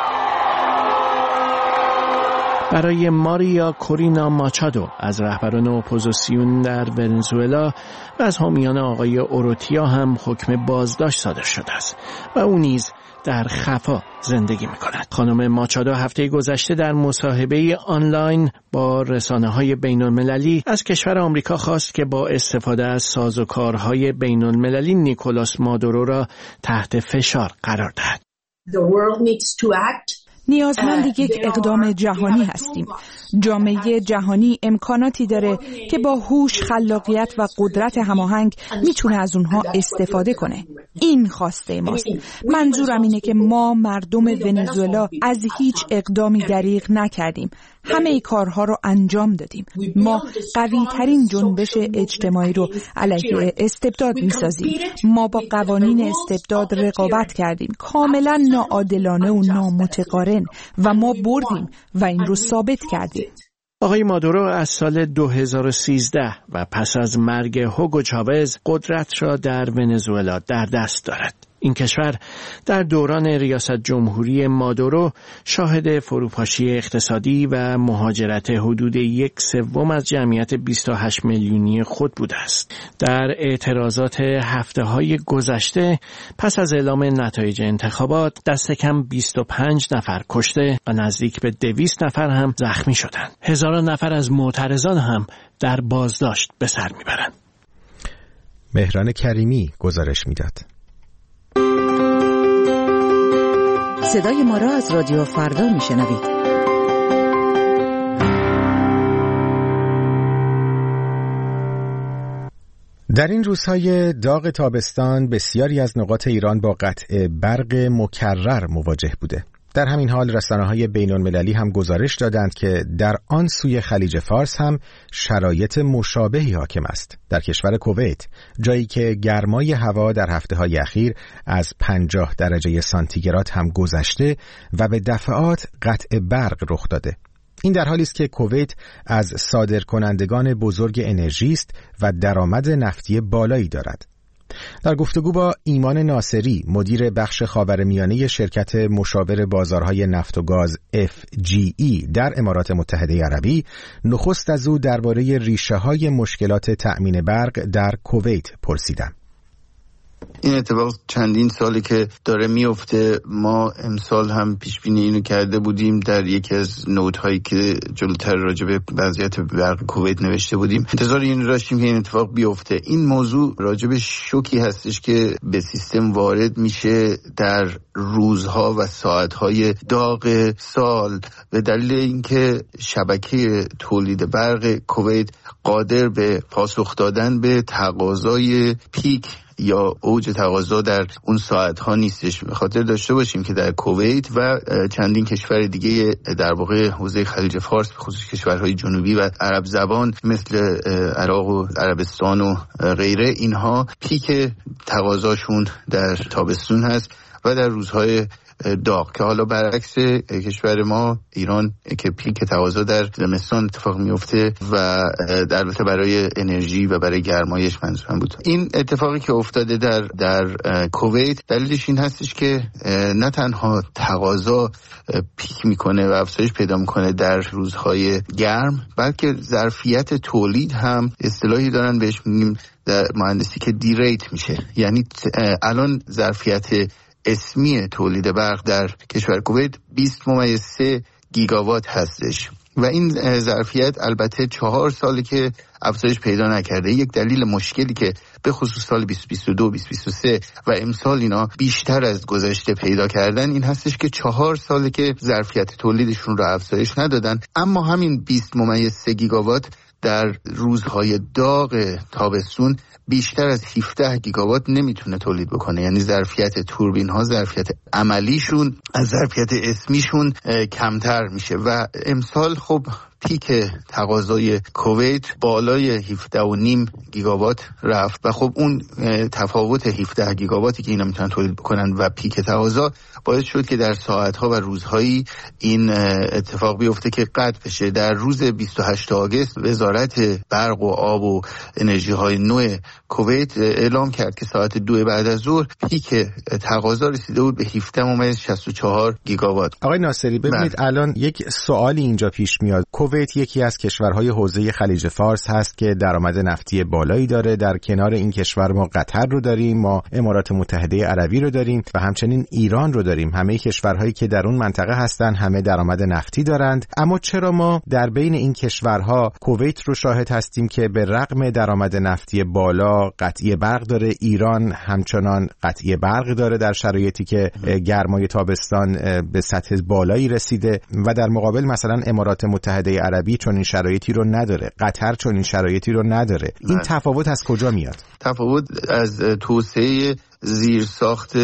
برای ماریا کورینا ماچادو از رهبران اپوزیسیون در ونزوئلا و از حامیان آقای اورتیا هم حکم بازداشت صادر شده است و او نیز در خفا زندگی می‌کند. خانم ماچادو هفته گذشته در مصاحبه آنلاین با رسانه‌های بین‌المللی از کشور آمریکا خواست که با استفاده از سازوکارهای بین‌المللی نیکولاس مادورو را تحت فشار قرار دهد. The world needs to act. نیازمند یک اقدام جهانی هستیم. جامعه جهانی امکاناتی داره که با هوش، خلاقیت و قدرت هماهنگ میتونه از اونها استفاده کنه. این خواسته ماست. منظورم اینه که ما مردم ونزوئلا از هیچ اقدامی دریغ نکردیم. همه ای کارها رو انجام دادیم. ما قوی ترین جنبش اجتماعی رو علیه استبداد میسازیم. ما با قوانین استبداد رقابت کردیم، کاملا ناعادلانه و نامتقارن، و ما بردیم و این رو ثابت کردیم. آقای مادورو از سال دو هزار و سیزده و پس از مرگ هوگو چاوز قدرت را در ونزوئلا در دست دارد. این کشور در دوران ریاست جمهوری مادورو شاهد فروپاشی اقتصادی و مهاجرت حدود یک سوم از جمعیت بیست و هشت میلیونی خود بوده است. در اعتراضات هفته‌های گذشته پس از اعلام نتایج انتخابات دست کم بیست و پنج نفر کشته و نزدیک به دویست نفر هم زخمی شدند. هزاران نفر از معترضان هم در بازداشت به سر میبرند. مهران کریمی گزارش میداد. صدای ما را از رادیو فردا میشنوید. در این روزهای داغ تابستان بسیاری از نقاط ایران با قطع برق مکرر مواجه بوده. در همین حال رسانه‌های بین‌المللی هم گزارش دادند که در آن سوی خلیج فارس هم شرایط مشابهی حاکم است. در کشور کویت، جایی که گرمای هوا در هفته‌های اخیر از پنجاه درجه سانتیگراد هم گذشته و به دفعات قطع برق رخ داده. این در حالی است که کویت از صادرکنندگان بزرگ انرژی است و درآمد نفتی بالایی دارد. در گفتگو با ایمان ناصری، مدیر بخش خاورمیانه شرکت مشاور بازارهای نفت و گاز اف جی ای در امارات متحده عربی، نخست از او درباره ریشه‌های مشکلات تأمین برق در کویت پرسیدم. این اتفاق چندین ساله که داره میفته. ما امسال هم پیش بینی اینو کرده بودیم، در یکی از نوت‌هایی که جلوتر راجع به وضعیت برق کویت نوشته بودیم. انتظار این داشتیم که این اتفاق بیفته. این موضوع راجع به شوکی هستش که به سیستم وارد میشه در روزها و ساعتهای داغ سال، به دلیل اینکه شبکه تولید برق کویت قادر به پاسخ دادن به تقاضای پیک یا اوج تقاضا در اون ساعت ها نیستش. به خاطر داشته باشیم که در کویت و چندین کشور دیگه در واقع حوزه خلیج فارس، به خصوص کشورهای جنوبی و عرب زبان مثل عراق و عربستان و غیره، اینها پیک تقاضاشون در تابستون هست و در روزهای داغ، که حالا برعکس کشور ما ایران که پیک تقاضا در زمستان اتفاق میفته و در البته برای انرژی و برای گرمایش منظورم بود. این اتفاقی که افتاده در در کویت دلیلش این هستش که نه تنها تقاضا پیک میکنه و افزایش پیدا میکنه در روزهای گرم، بلکه ظرفیت تولید هم اصطلاحی دارن بهش میگیم در مهندسی که دیریت میشه. یعنی الان ظرفیت اسمی تولید برق در کشور کویت بیست ممیز سه گیگاوات هستش و این ظرفیت البته چهار ساله که افزایش پیدا نکرده. یک دلیل مشکلی که به خصوص سال بیست بیست و دو بیست بیست و سه و امسال اینا بیشتر از گذشته پیدا کردن این هستش که چهار ساله که ظرفیت تولیدشون رو افزایش ندادن، اما همین بیست ممیز سه گیگاوات در روزهای داغ تابستون بیشتر از هفده گیگاوات نمیتونه تولید بکنه. یعنی ظرفیت توربین ها، ظرفیت عملیشون از ظرفیت اسمیشون کمتر میشه و امسال خب پیک تقاضای کویت بالای هفده و نیم گیگاوات رفت و خب اون تفاوت هفده گیگاواتی که اینا میتونن تولید بکنن و پیک تقاضا باعث شد که در ساعتها و روزهایی این اتفاق بیفته که قطع بشه. در روز بیست و هشتم آگوست وزارت برق و آب و انرژی های نو کویت اعلام کرد که ساعت دو بعد از ظهر پیک تقاضا رسیده بود به هفده ممیز شصت و چهار گیگاوات. آقای ناصری ببینید بله. الان یک سوالی اینجا پیش میاد. کویت یکی از کشورهای حوزه خلیج فارس هست که درآمد نفتی بالایی داره. در کنار این کشور ما قطر رو داریم، ما امارات متحده عربی رو داریم و همچنین ایران رو داریم. همه کشورهایی که در اون منطقه هستن همه درآمد نفتی دارند. اما چرا ما در بین این کشورها کویت رو شاهد هستیم که به رغم درآمد نفتی بالا قطعی برق داره، ایران همچنان قطعی برق داره در شرایطی که گرمای تابستان به سطح بالایی رسیده و در مقابل مثلا امارات متحده عربی چون این شرایطی رو نداره، قطر چون این شرایطی رو نداره. این تفاوت از کجا میاد؟ تفاوت از توسعه زیر ساخت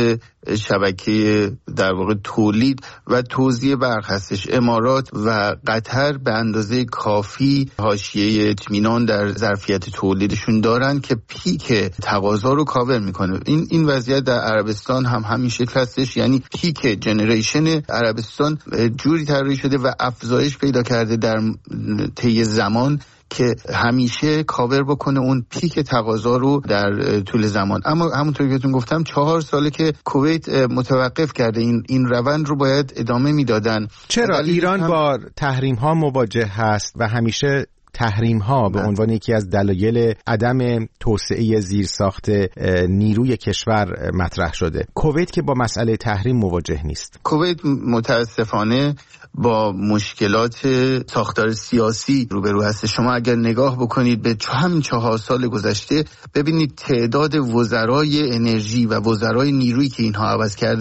شبکه در واقع تولید و توزیع برق هستش. امارات و قطر به اندازه کافی حاشیه اطمینان در ظرفیت تولیدشون دارن که پیک تقاضا رو کاور میکنه. این این وضعیت در عربستان هم همین شکل هستش. یعنی پیک جنریشن عربستان جوری طراحی شده و افزایش پیدا کرده در طی زمان که همیشه کاور بکنه اون پیک تقاضا رو در طول زمان. اما همونطور که بهتون گفتم چهار ساله که کویت متوقف کرده. این این روند رو باید ادامه میدادن. چرا ایران هم... با تحریم ها مواجه هست و همیشه تحریم ها به عنوان یکی از دلایل عدم توسعه زیرساخت نیروی کشور مطرح شده. کویت که با مسئله تحریم مواجه نیست. کویت متاسفانه با مشکلات ساختار سیاسی روبرو هست. شما اگر نگاه بکنید به همین چهار سال گذشته ببینید تعداد وزرای انرژی و وزرای نیرویی که اینها عوض کردن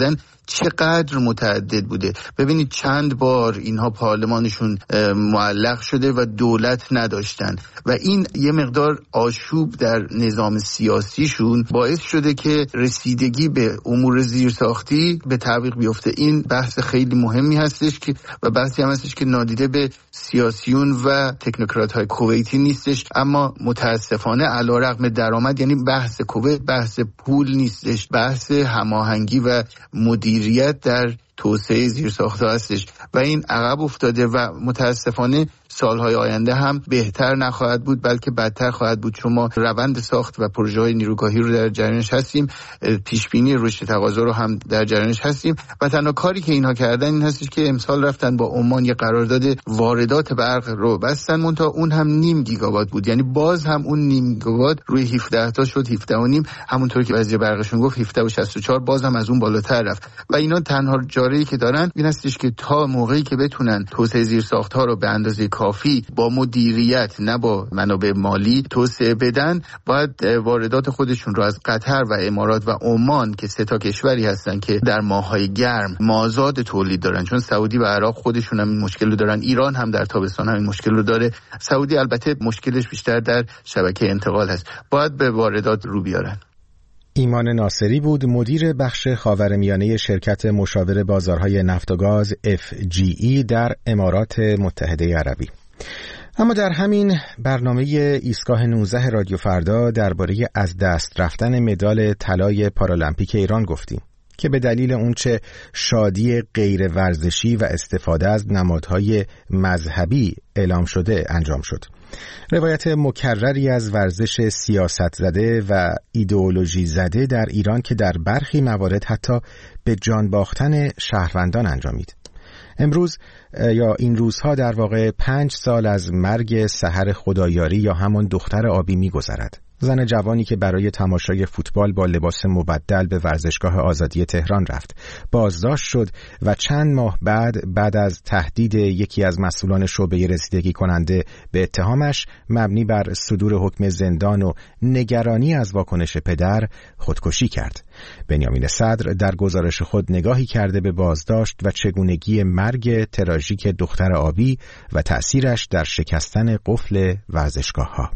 چقدر متعدد بوده. ببینید چند بار اینها پارلمانشون معلق شده و دولت نداشتن و این یه مقدار آشوب در نظام سیاسیشون باعث شده که رسیدگی به امور زیرساختی به تعویق بیفته. این بحث خیلی مهمی هستش که و بحثی هم هستش که نادیده به سیاسیون و تکنوکرات های کویتی نیستش، اما متاسفانه علیرغم درآمد، یعنی بحث کویت بحث پول نیستش، بحث هماهنگی و مدیریت در توسعه زیرساخت‌ها هستش و این عقب افتاده و متاسفانه سالهای آینده هم بهتر نخواهد بود بلکه بدتر خواهد بود، چون ما روند ساخت و پروژه‌های نیروگاهی رو در جریانش هستیم، پیشبینی رشد تقاضا رو هم در جریانش هستیم و تنها کاری که اینها کردن این هستش که امسال رفتن با عمان یه قرارداد واردات برق رو بستن، منتها اون هم نیم گیگاوات بود، یعنی باز هم اون نیم گیگاوات روی هفده تا شد هفده و نیم، همونطور که وزیر برقشون گفت هفده و شصت و چهار، باز هم از اون بالاتر رفت و اینا تنها جاره‌ای که دارن این هستش که تا موقعی که بتونن توسعه زیرساخت‌ها رو به اندازه کافی با مدیریت نه با منابع مالی توسعه بدن، باید واردات خودشون رو از قطر و امارات و عمان که سه تا کشوری هستن که در ماه‌های گرم مازاد تولید دارن، چون سعودی و عراق خودشون هم این مشکل رو دارن، ایران هم در تابستان هم این مشکل رو داره، سعودی البته مشکلش بیشتر در شبکه انتقال هست، باید به واردات رو بیارن. ایمان ناصری بود، مدیر بخش خاورمیانه شرکت مشاور بازارهای نفت و گاز اف جی ای در امارات متحده عربی. اما در همین برنامه ایستگاه نوزده رادیو فردا درباره از دست رفتن مدال طلای پارالمپیک ایران گفتیم که به دلیل اونچه شادی غیر ورزشی و استفاده از نمادهای مذهبی اعلام شده انجام شد. روایت مکرری از ورزش سیاست زده و ایدئولوژی زده در ایران که در برخی موارد حتی به جان باختن شهروندان انجامید. امروز یا این روزها در واقع پنج سال از مرگ سحر خدایاری یا همان دختر آبی می‌گذرد. زن جوانی که برای تماشای فوتبال با لباس مبدل به ورزشگاه آزادی تهران رفت، بازداشت شد و چند ماه بعد بعد از تهدید یکی از مسئولان شعبه رسیدگی کننده به اتهامش مبنی بر صدور حکم زندان و نگرانی از واکنش پدر خودکشی کرد. بنیامین صدر در گزارش خود نگاهی کرده به بازداشت و چگونگی مرگ تراژیک دختر آبی و تأثیرش در شکستن قفل ورزشگاه‌ها.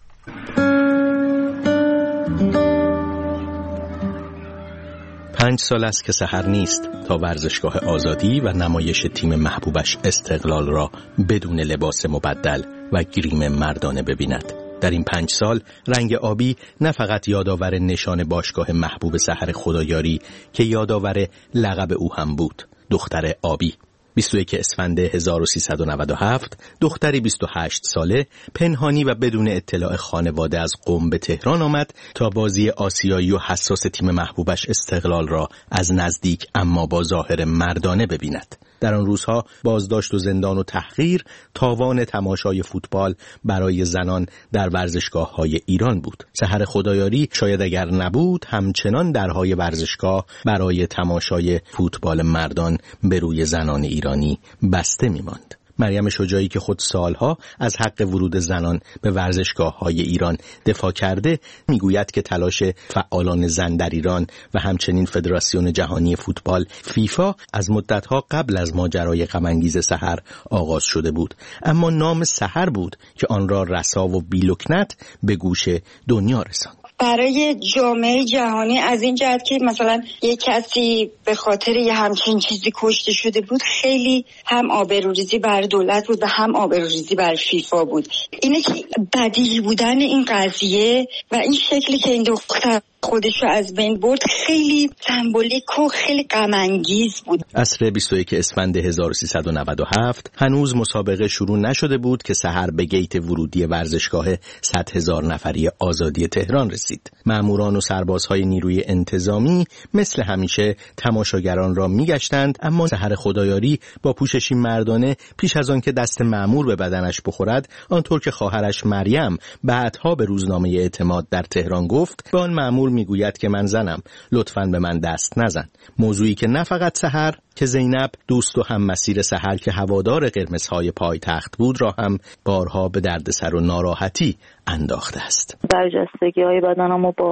پنج سال است که سحر نیست تا ورزشگاه آزادی و نمایش تیم محبوبش استقلال را بدون لباس مبدل و گریم مردانه ببیند. در این پنج سال رنگ آبی نه فقط یادآور نشان باشگاه محبوب سحر خدایاری که یادآور لقب او هم بود، دختر آبی. بیست و یکم اسفند هزار و سیصد و نود و هفت دختری بیست و هشت ساله پنهانی و بدون اطلاع خانواده از قم به تهران آمد تا بازی آسیایی و حساس تیم محبوبش استقلال را از نزدیک اما با ظاهر مردانه ببیند. در آن روزها بازداشت و زندان و تحقیر تاوان تماشای فوتبال برای زنان در ورزشگاه‌های ایران بود. سحر خدایاری شاید اگر نبود همچنان درهای ورزشگاه برای تماشای فوتبال مردان به روی زنان ایرانی بسته می‌ماند. مریم شجاعی که خود سالها از حق ورود زنان به ورزشگاه‌های ایران دفاع کرده میگوید که تلاش فعالان زن در ایران و همچنین فدراسیون جهانی فوتبال فیفا از مدت‌ها قبل از ماجرای غم‌انگیز سحر آغاز شده بود، اما نام سحر بود که آن را رسا و بی‌لکنت به گوش دنیا رساند. برای جامعه جهانی از این جهت که مثلا یک کسی به خاطر یه همچین چیزی کشته شده بود، خیلی هم آبروریزی بر دولت بود و هم آبروریزی بر فیفا بود. اینه که بدیهی بودن این قضیه و این شکلی که این دختر خودش رو از بین برد خیلی سمبولیک و خیلی غم انگیز بود. عصر بیست و یکم اسفند هزار و سیصد و نود و هفت هنوز مسابقه شروع نشده بود که سحر به گیت ورودی ورزشگاه صد هزار نفری آزادی تهران رسید. ماموران و سربازهای نیروی انتظامی مثل همیشه تماشاگران را میگشتند، اما سحر خدایاری با پوششی مردانه پیش از آن که دست مامور به بدنش بخورد، آنطور که خواهرش مریم بعدها به روزنامه اعتماد در تهران گفت، به آن مامور میگوید که من زنم، لطفاً به من دست نزن. موضوعی که نه فقط سحر که زینب دوست و هم مسیر سحر که هوادار قرمزهای پایتخت بود را هم بارها به دردسر و ناراحتی انداخته است. برجستگی های بدنمو با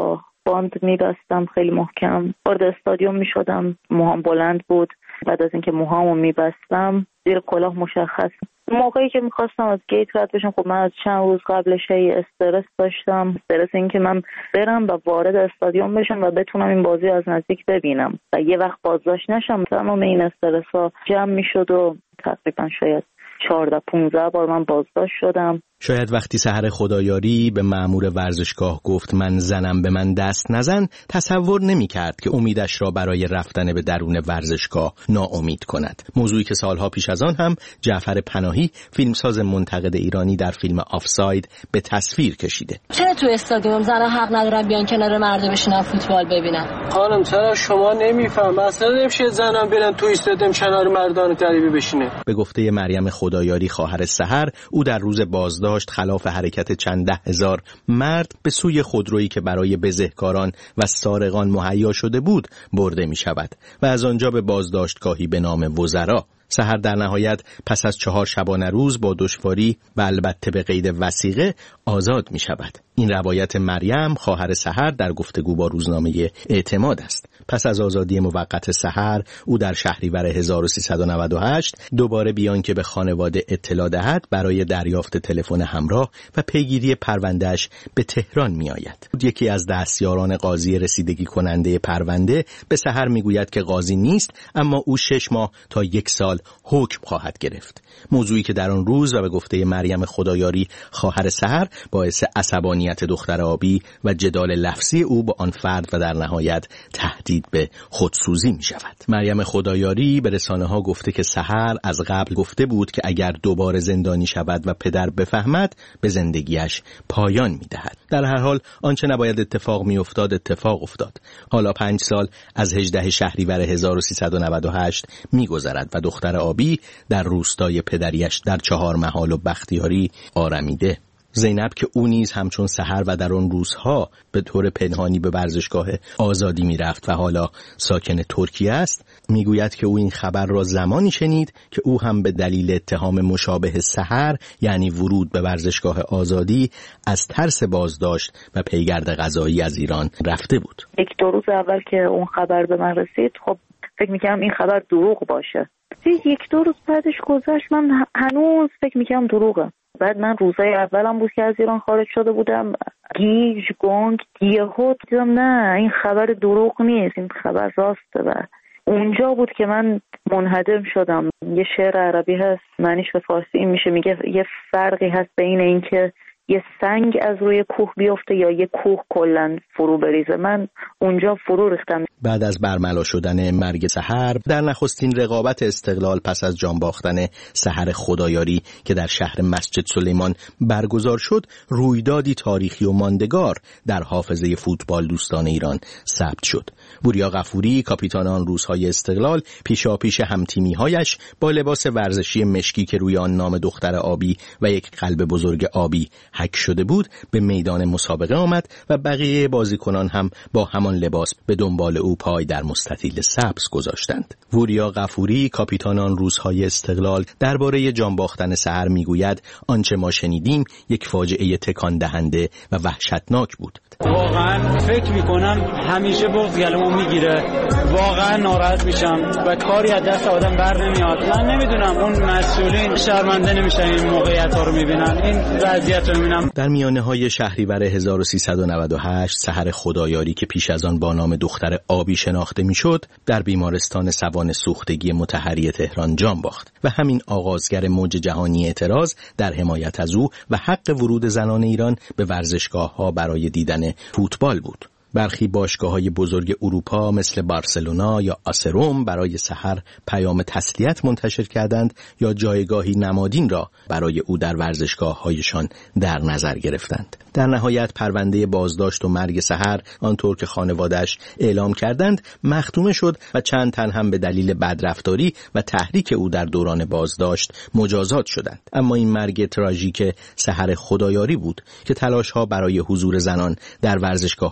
باند میبستم خیلی محکم. وارد استادیوم میشدم، موهام بلند بود. بعد از اینکه موهامو میبستم زیر کلاه مشخص. موقعی که میخواستم از گیت رد بشم، خب من از چند روز قبلش هی استرس داشتم، استرس این که من برم و وارد استادیوم بشم و بتونم این بازی از نزدیک ببینم و یه وقت بازداشت نشم. تمام این استرس ها جمع میشد و تقریبا شاید چهارده پونزده بار من بازداشت شدم. شاید وقتی سحر خدایاری به مأمور ورزشگاه گفت من زنم به من دست نزن، تصور نمی کرد که امیدش را برای رفتن به درون ورزشگاه ناامید کند. موضوعی که سالها پیش از آن هم جعفر پناهی، فیلمساز منتقد ایرانی، در فیلم آفساید به تصویر کشیده. چرا تو استادیوم زنها حق ندارن بیان کنار مرد بشینن فوتبال ببینن؟ خانم چرا شما نمیفهم؟ اصلا نمیشه زنم برن تو استادیوم کنار مردان غریبه بشینه. به گفته مریم خدایاری خواهر سحر، او در روز بازداشت داشت خلاف حرکت چند ده هزار مرد به سوی خودرویی که برای بزهکاران و سارقان مهیا شده بود برده می شود و از آنجا به بازداشتگاهی به نام وزرا. سحر در نهایت پس از چهار شبانه روز با دشواری و البته به قید وثیقه آزاد می شود. این روایت مریم خواهر سحر در گفتگو با روزنامه اعتماد است. پس از آزادی موقت سحر، او در شهریور هزار و سیصد و نود و هشت دوباره بیان که به خانواده اطلاع دهد برای دریافت تلفن همراه و پیگیری پروندهش به تهران می آید. یکی از دستیاران قاضی رسیدگی کننده پرونده به سحر می گوید که قاضی نیست، اما او شش ماه تا یک سال حکم خواهد گرفت. موضوعی که در آن روز و به گفته مریم خدایاری خواهر سحر باعث عصبانیت دختر آبی و جدال لفظی او با آن فرد و در نهایت تهدید به خودسوزی می شود. مریم خدایاری به رسانه ها گفته که سحر از قبل گفته بود که اگر دوباره زندانی شود و پدر بفهمد به زندگیش پایان می دهد. در هر حال آنچه نباید اتفاق می افتاد اتفاق افتاد. حالا پنج سال از هجدهم شهریور هزار و سیصد و نود و هشت می گذرد و دختر آبی در روستای پدریش در چهار محال و بختیاری آرمیده. زینب که او نیز همچون سحر و در آن روزها به طور پنهانی به ورزشگاه آزادی می رفت و حالا ساکن ترکیه است، می گوید که او این خبر را زمانی شنید که او هم به دلیل اتهام مشابه سحر، یعنی ورود به ورزشگاه آزادی، از ترس بازداشت و پیگرد قضایی از ایران رفته بود. یک دو روز اول که اون خبر به من رسید، خب فکر می‌کردم این خبر دروغ باشه. یک دو روز بعدش گذشت، من هنوز فکر می‌کردم دروغه. بعد من روزای اولم بود که از ایران خارج شده بودم، گیج گنگ یهو دیدم نه این خبر دروغ نیست، این خبر راسته. و اونجا بود که من منهدم شدم. یه شعر عربی هست معنیش به فارسی این میشه، میگه یه فرقی هست بین این که یه سنگ از روی کوه بیفته یا یه کوه کلن فرو بریزه. من اونجا فرو ریختم. بعد از برملا شدن مرگ سحر، در نخستین رقابت استقلال پس از جان باختن سحر خدایاری که در شهر مسجد سلیمان برگزار شد، رویدادی تاریخی و ماندگار در حافظه فوتبال دوستان ایران ثبت شد. وریا غفوری، کاپیتان آن روزهای استقلال، پیشاپیش همتیمی‌هایش با لباس ورزشی مشکی که روی آن نام دختر آبی و یک قلب بزرگ آبی حک شده بود، به میدان مسابقه آمد و بقیه بازیکنان هم با همان لباس به دنبال او پای در مستطیل سبز گذاشتند. وریا غفوری، کاپیتان آن روزهای استقلال، درباره جان باختن سحر میگوید آنچه ما شنیدیم یک فاجعه تکان دهنده و وحشتناک بود. واقعا فکر میکنم همیشه بغض گلومو میگیره، واقعا ناراحت میشم و کاری از دست آدم بر نمیاد. من نمیدونم اون مسئولین شرمنده نمیشن این موقعیت ها رو میبینن، این وضعیت رو میبینم. در میانه های شهریور هزار و سیصد و نود و هشت سحر خدایاری که پیش از آن با نام دختر آبی شناخته میشد، در بیمارستان سوان سوختگی مطهری تهران جان باخت و همین آغازگر موج جهانی اعتراض در حمایت از او و حق ورود زنان ایران به ورزشگاه‌ها برای دیدن فوتبال بود. برخی باشگاه‌های بزرگ اروپا مثل بارسلونا یا آسروم برای سحر پیام تسلیت منتشر کردند یا جایگاهی نمادین را برای او در ورزشگاه‌هایشان در نظر گرفتند. در نهایت پرونده بازداشت و مرگ سحر آنطور که خانواده‌اش اعلام کردند مختومه شد و چند تن هم به دلیل بدرفتاری و تحریک او در دوران بازداشت مجازات شدند. اما این مرگ تراژیک سحر خدایاری بود که تلاش‌ها برای حضور زنان در ورزشگاه‌های ایران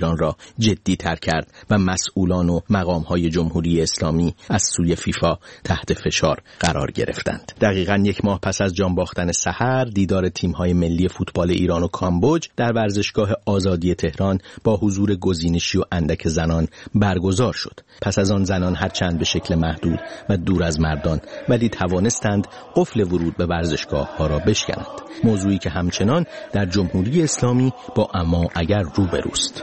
ایران را جدی تر کرد و مسئولان و مقام‌های جمهوری اسلامی از سوی فیفا تحت فشار قرار گرفتند. دقیقاً یک ماه پس از جان باختن سحر، دیدار تیم‌های ملی فوتبال ایران و کامبوج در ورزشگاه آزادی تهران با حضور گزینشی و اندک زنان برگزار شد. پس از آن زنان هرچند به شکل محدود و دور از مردان ولی توانستند قفل ورود به ورزشگاه‌ها را بشکنند. موضوعی که همچنان در جمهوری اسلامی با اما اگر روبروست.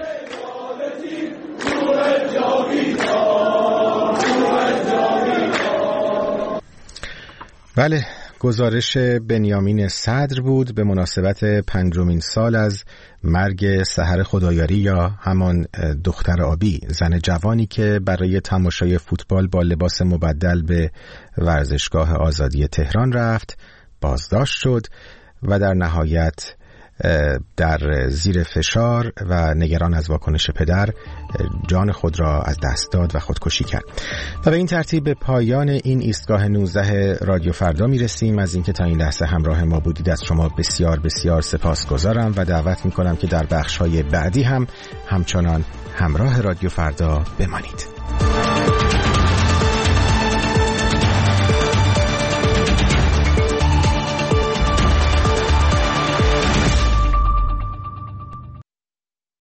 بله، گزارش بنیامین صدر بود به مناسبت پنجمین سال از مرگ سحر خدایاری یا همان دختر آبی، زن جوانی که برای تماشای فوتبال با لباس مبدل به ورزشگاه آزادی تهران رفت، بازداشت شد و در نهایت در زیر فشار و نگران از واکنش پدر جان خود را از دست داد و خودکشی کرد. و به این ترتیب به پایان این ایستگاه نوزده رادیو فردا میرسیم. از اینکه تا این لحظه همراه ما بودید از شما بسیار بسیار سپاسگزارم و دعوت میکنم که در بخش‌های بعدی هم همچنان همراه رادیو فردا بمانید.